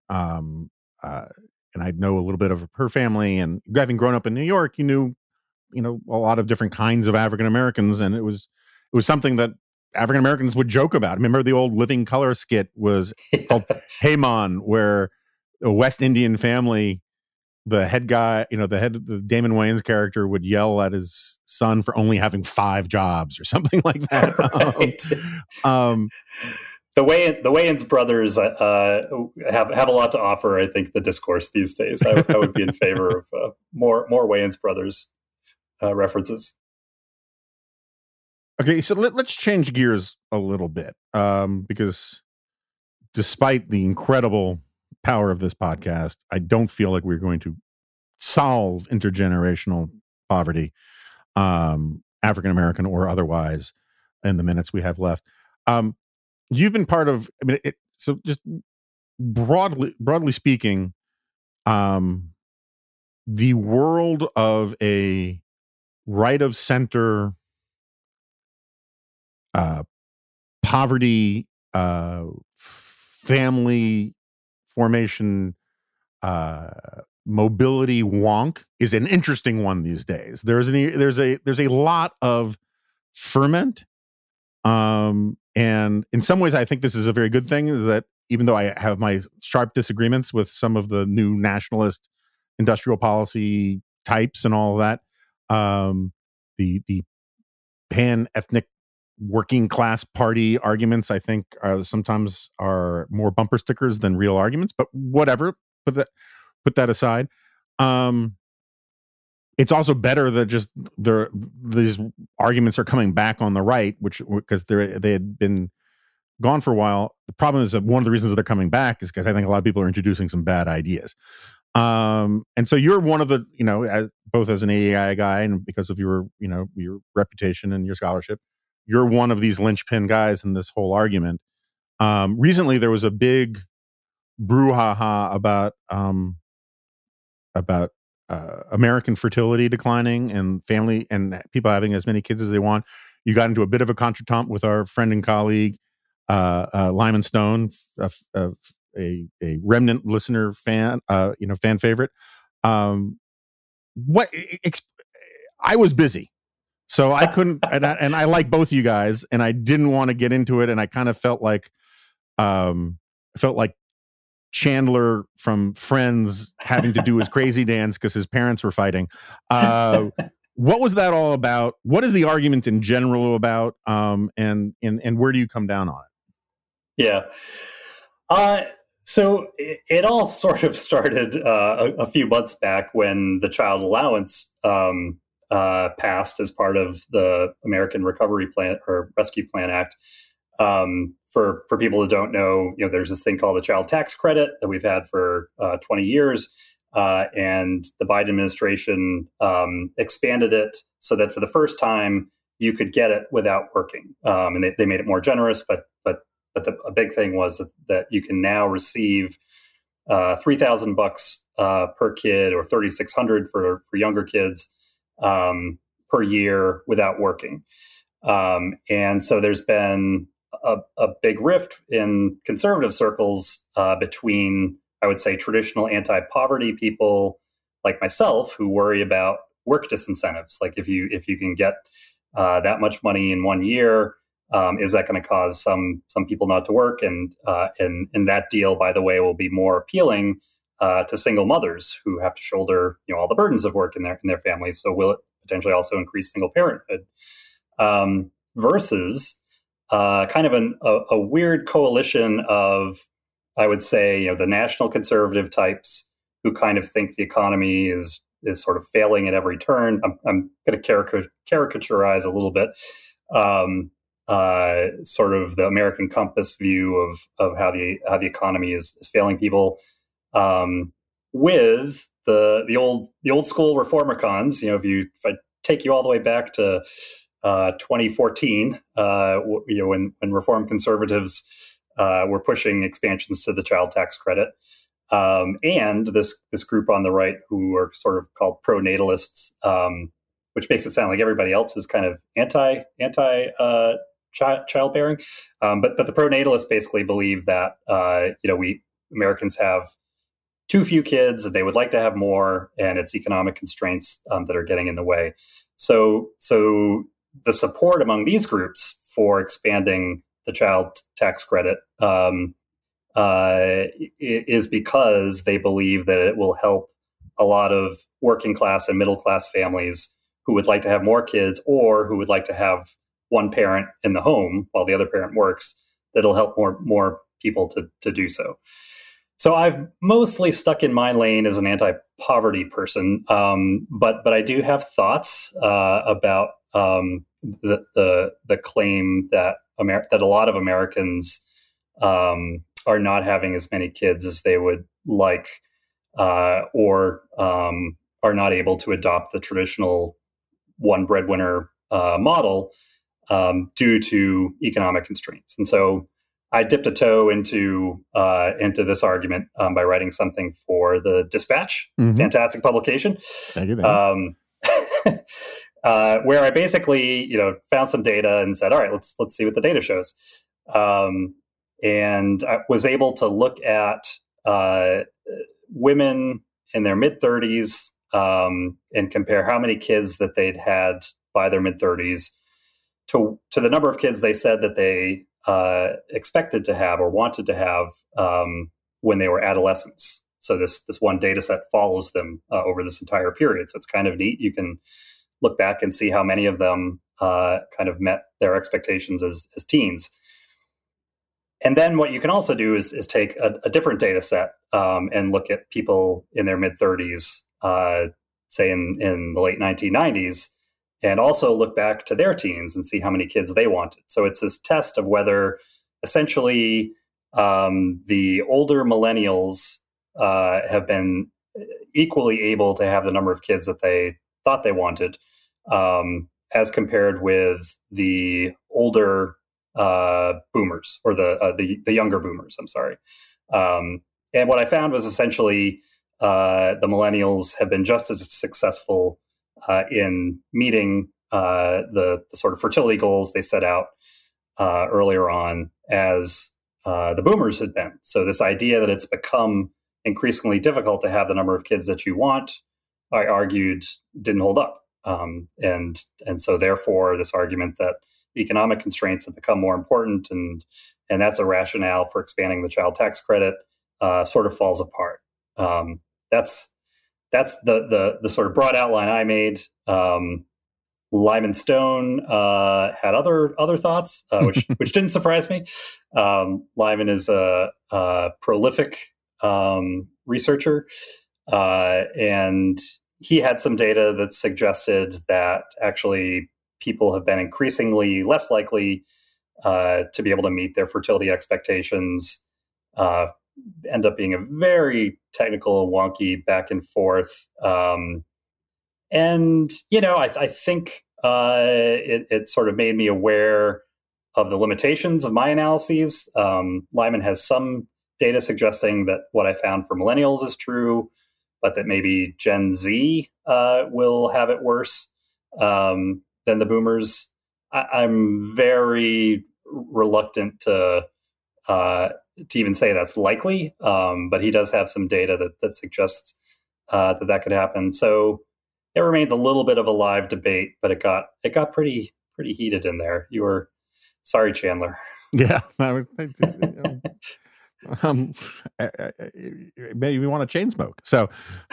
I know a little bit of her family. And having grown up in New York, you knew a lot of different kinds of African Americans, and it was something that African Americans would joke about. Remember the old Living Color skit was called Mon, where a West Indian family, the head guy, the Damon Wayans character would yell at his son for only having 5 jobs or something like that. Right. The Wayans brothers have a lot to offer. I think the discourse these days. I would be in favor of more Wayans brothers references. Okay, so let's change gears a little bit, because despite the incredible power of this podcast, I don't feel like we're going to solve intergenerational poverty, African American or otherwise, in the minutes we have left. You've been part of, so just broadly speaking, the world of a right of center poverty, family formation, mobility wonk is an interesting one these days. There's a lot of ferment, and in some ways, I think this is a very good thing. That even though I have my sharp disagreements with some of the new nationalist industrial policy types and all of that, the pan-ethnic working class party arguments, I think, sometimes are more bumper stickers than real arguments. But whatever, put that aside. It's also better that just these arguments are coming back on the right, because they had been gone for a while. The problem is that one of the reasons they're coming back is because I think a lot of people are introducing some bad ideas. And so you're one of the, both as an AEI guy and because of your reputation and your scholarship, you're one of these linchpin guys in this whole argument. Recently, there was a big brouhaha about American fertility declining and family and people having as many kids as they want. You got into a bit of a contretemps with our friend and colleague, Lyman Stone, a Remnant listener fan, fan favorite. I was busy. So I couldn't, and I like both you guys, and I didn't want to get into it, and I kind of felt like Chandler from Friends having to do his crazy dance because his parents were fighting. What was that all about? What is the argument in general about? And where do you come down on it? Yeah. So it all sort of started a few months back when the child allowance passed as part of the American Recovery Plan or Rescue Plan Act. For people who don't know, there's this thing called the child tax credit that we've had for 20 years. And the Biden administration expanded it so that for the first time you could get it without working. And they made it more generous, but a big thing was that you can now receive $3,000 per kid or $3,600 for younger kids per year without working. And so there's been a big rift in conservative circles between, I would say, traditional anti-poverty people like myself who worry about work disincentives. Like if you can get that much money in 1 year, is that going to cause some people not to work? And that deal, by the way, will be more appealing to single mothers who have to shoulder all the burdens of work in their families. So will it potentially also increase single parenthood? Versus kind of a weird coalition of, I would say, the national conservative types who kind of think the economy is sort of failing at every turn. I'm going to caricaturize a little bit, sort of the American Compass view of how the economy is failing people, with the old school reformicons. If I take you all the way back to 2014, when reform conservatives were pushing expansions to the child tax credit, and this group on the right who are sort of called pronatalists, which makes it sound like everybody else is kind of anti childbearing, but the pronatalists basically believe that we Americans have too few kids and they would like to have more, and it's economic constraints that are getting in the way. So the support among these groups for expanding the child tax credit is because they believe that it will help a lot of working class and middle class families who would like to have more kids or who would like to have one parent in the home while the other parent works. That'll help more people to do so. So I've mostly stuck in my lane as an anti-poverty person, but I do have thoughts about the claim that that a lot of Americans are not having as many kids as they would like, or are not able to adopt the traditional one breadwinner model due to economic constraints. And so I dipped a toe into this argument by writing something for the Dispatch, fantastic publication. Thank you. Where I basically, found some data and said, all right, let's see what the data shows. And I was able to look at women in their mid-30s and compare how many kids that they'd had by their mid-30s to the number of kids they said that they expected to have or wanted to have when they were adolescents. So this one data set follows them over this entire period. So it's kind of neat. You can look back and see how many of them kind of met their expectations as teens. And then what you can also do is take a different data set and look at people in their mid-30s, say in the late 1990s, and also look back to their teens and see how many kids they wanted. So it's this test of whether essentially the older millennials have been equally able to have the number of kids that they thought they wanted, as compared with the older boomers or the younger boomers. I'm sorry. And what I found was essentially the millennials have been just as successful in meeting the sort of fertility goals they set out earlier on as the boomers had been. So this idea that it's become increasingly difficult to have the number of kids that you want, I argued, didn't hold up. And so therefore this argument that economic constraints have become more important and that's a rationale for expanding the child tax credit sort of falls apart. That's the sort of broad outline I made. Lyman Stone had other thoughts, which didn't surprise me. Lyman is a prolific researcher, and he had some data that suggested that actually people have been increasingly less likely to be able to meet their fertility expectations. End up being a very technical, wonky back and forth. And, I think it sort of made me aware of the limitations of my analyses. Lyman has some data suggesting that what I found for millennials is true, but that maybe Gen Z will have it worse than the boomers. I'm very reluctant to even say that's likely, but he does have some data that suggests that could happen. So it remains a little bit of a live debate, but it got pretty heated in there. You were sorry, Chandler. Yeah, maybe we want to chain smoke. So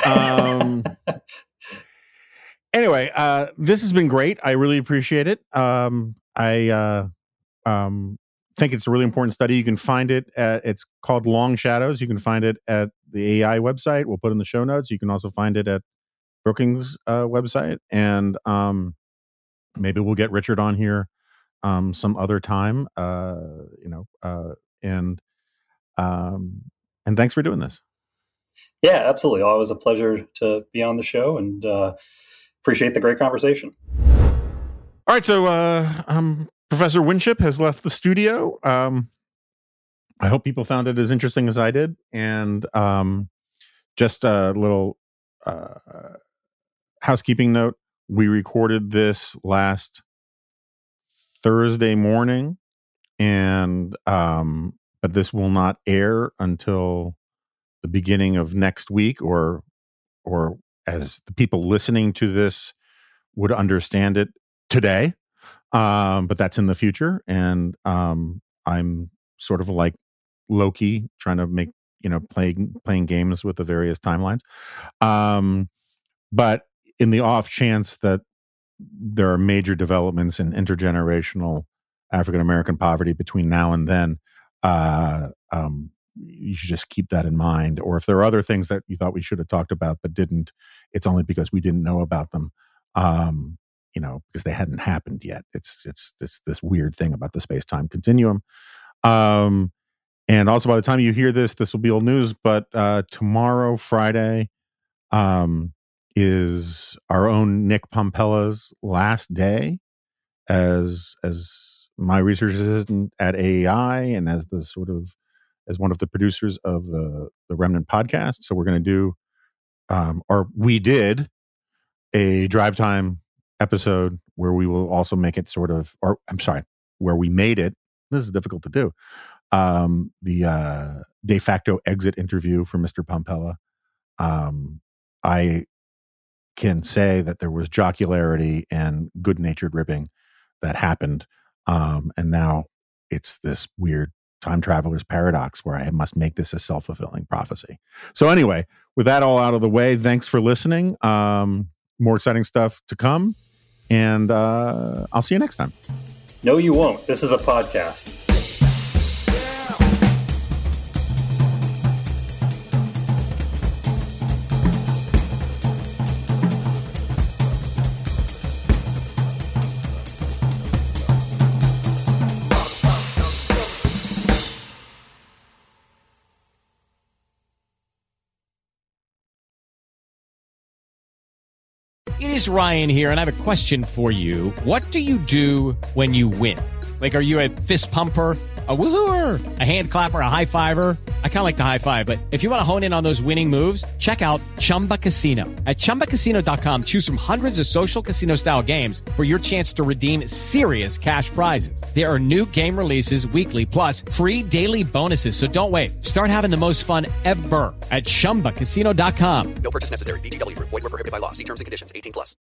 anyway, this has been great. I really appreciate it. I think it's a really important study. You can find it it's called Long Shadows. You can find it at the AI website. We'll put in the show notes. You can also find it at Brookings website, and maybe we'll get Richard on here some other time. And thanks for doing this. Yeah, absolutely. Always a pleasure to be on the show, and appreciate the great conversation. All right, so Professor Winship has left the studio. I hope people found it as interesting as I did, and just a little housekeeping note. We recorded this last Thursday morning, and but this will not air until the beginning of next week, or as the people listening to this would understand it, today. But that's in the future, and I'm sort of like Loki, trying to make playing games with the various timelines. But in the off chance that there are major developments in intergenerational African American poverty between now and then, you should just keep that in mind. Or if there are other things that you thought we should have talked about but didn't, it's only because we didn't know about them. Because they hadn't happened yet. It's this weird thing about the space-time continuum. And also, by the time you hear this will be old news. But tomorrow, Friday, is our own Nick Pompella's last day as my research assistant at AEI, and as one of the producers of the Remnant podcast. So we're going to do, or we did, a drive time episode where we will also make it where we made it. This is difficult to do. The de facto exit interview for Mr. Pompella. I can say that there was jocularity and good-natured ribbing that happened. And now it's this weird time traveler's paradox where I must make this a self-fulfilling prophecy. So anyway, with that all out of the way, thanks for listening. More exciting stuff to come. And I'll see you next time. No, you won't. This is a podcast. It is Ryan here, and I have a question for you. What do you do when you win? Like, are you a fist pumper, a woo-hooer, a hand clapper, a high-fiver? I kind of like the high-five, but if you want to hone in on those winning moves, check out Chumba Casino. At ChumbaCasino.com, choose from hundreds of social casino-style games for your chance to redeem serious cash prizes. There are new game releases weekly, plus free daily bonuses, so don't wait. Start having the most fun ever at ChumbaCasino.com. No purchase necessary. VGW. Void where prohibited by law. See terms and conditions. 18+.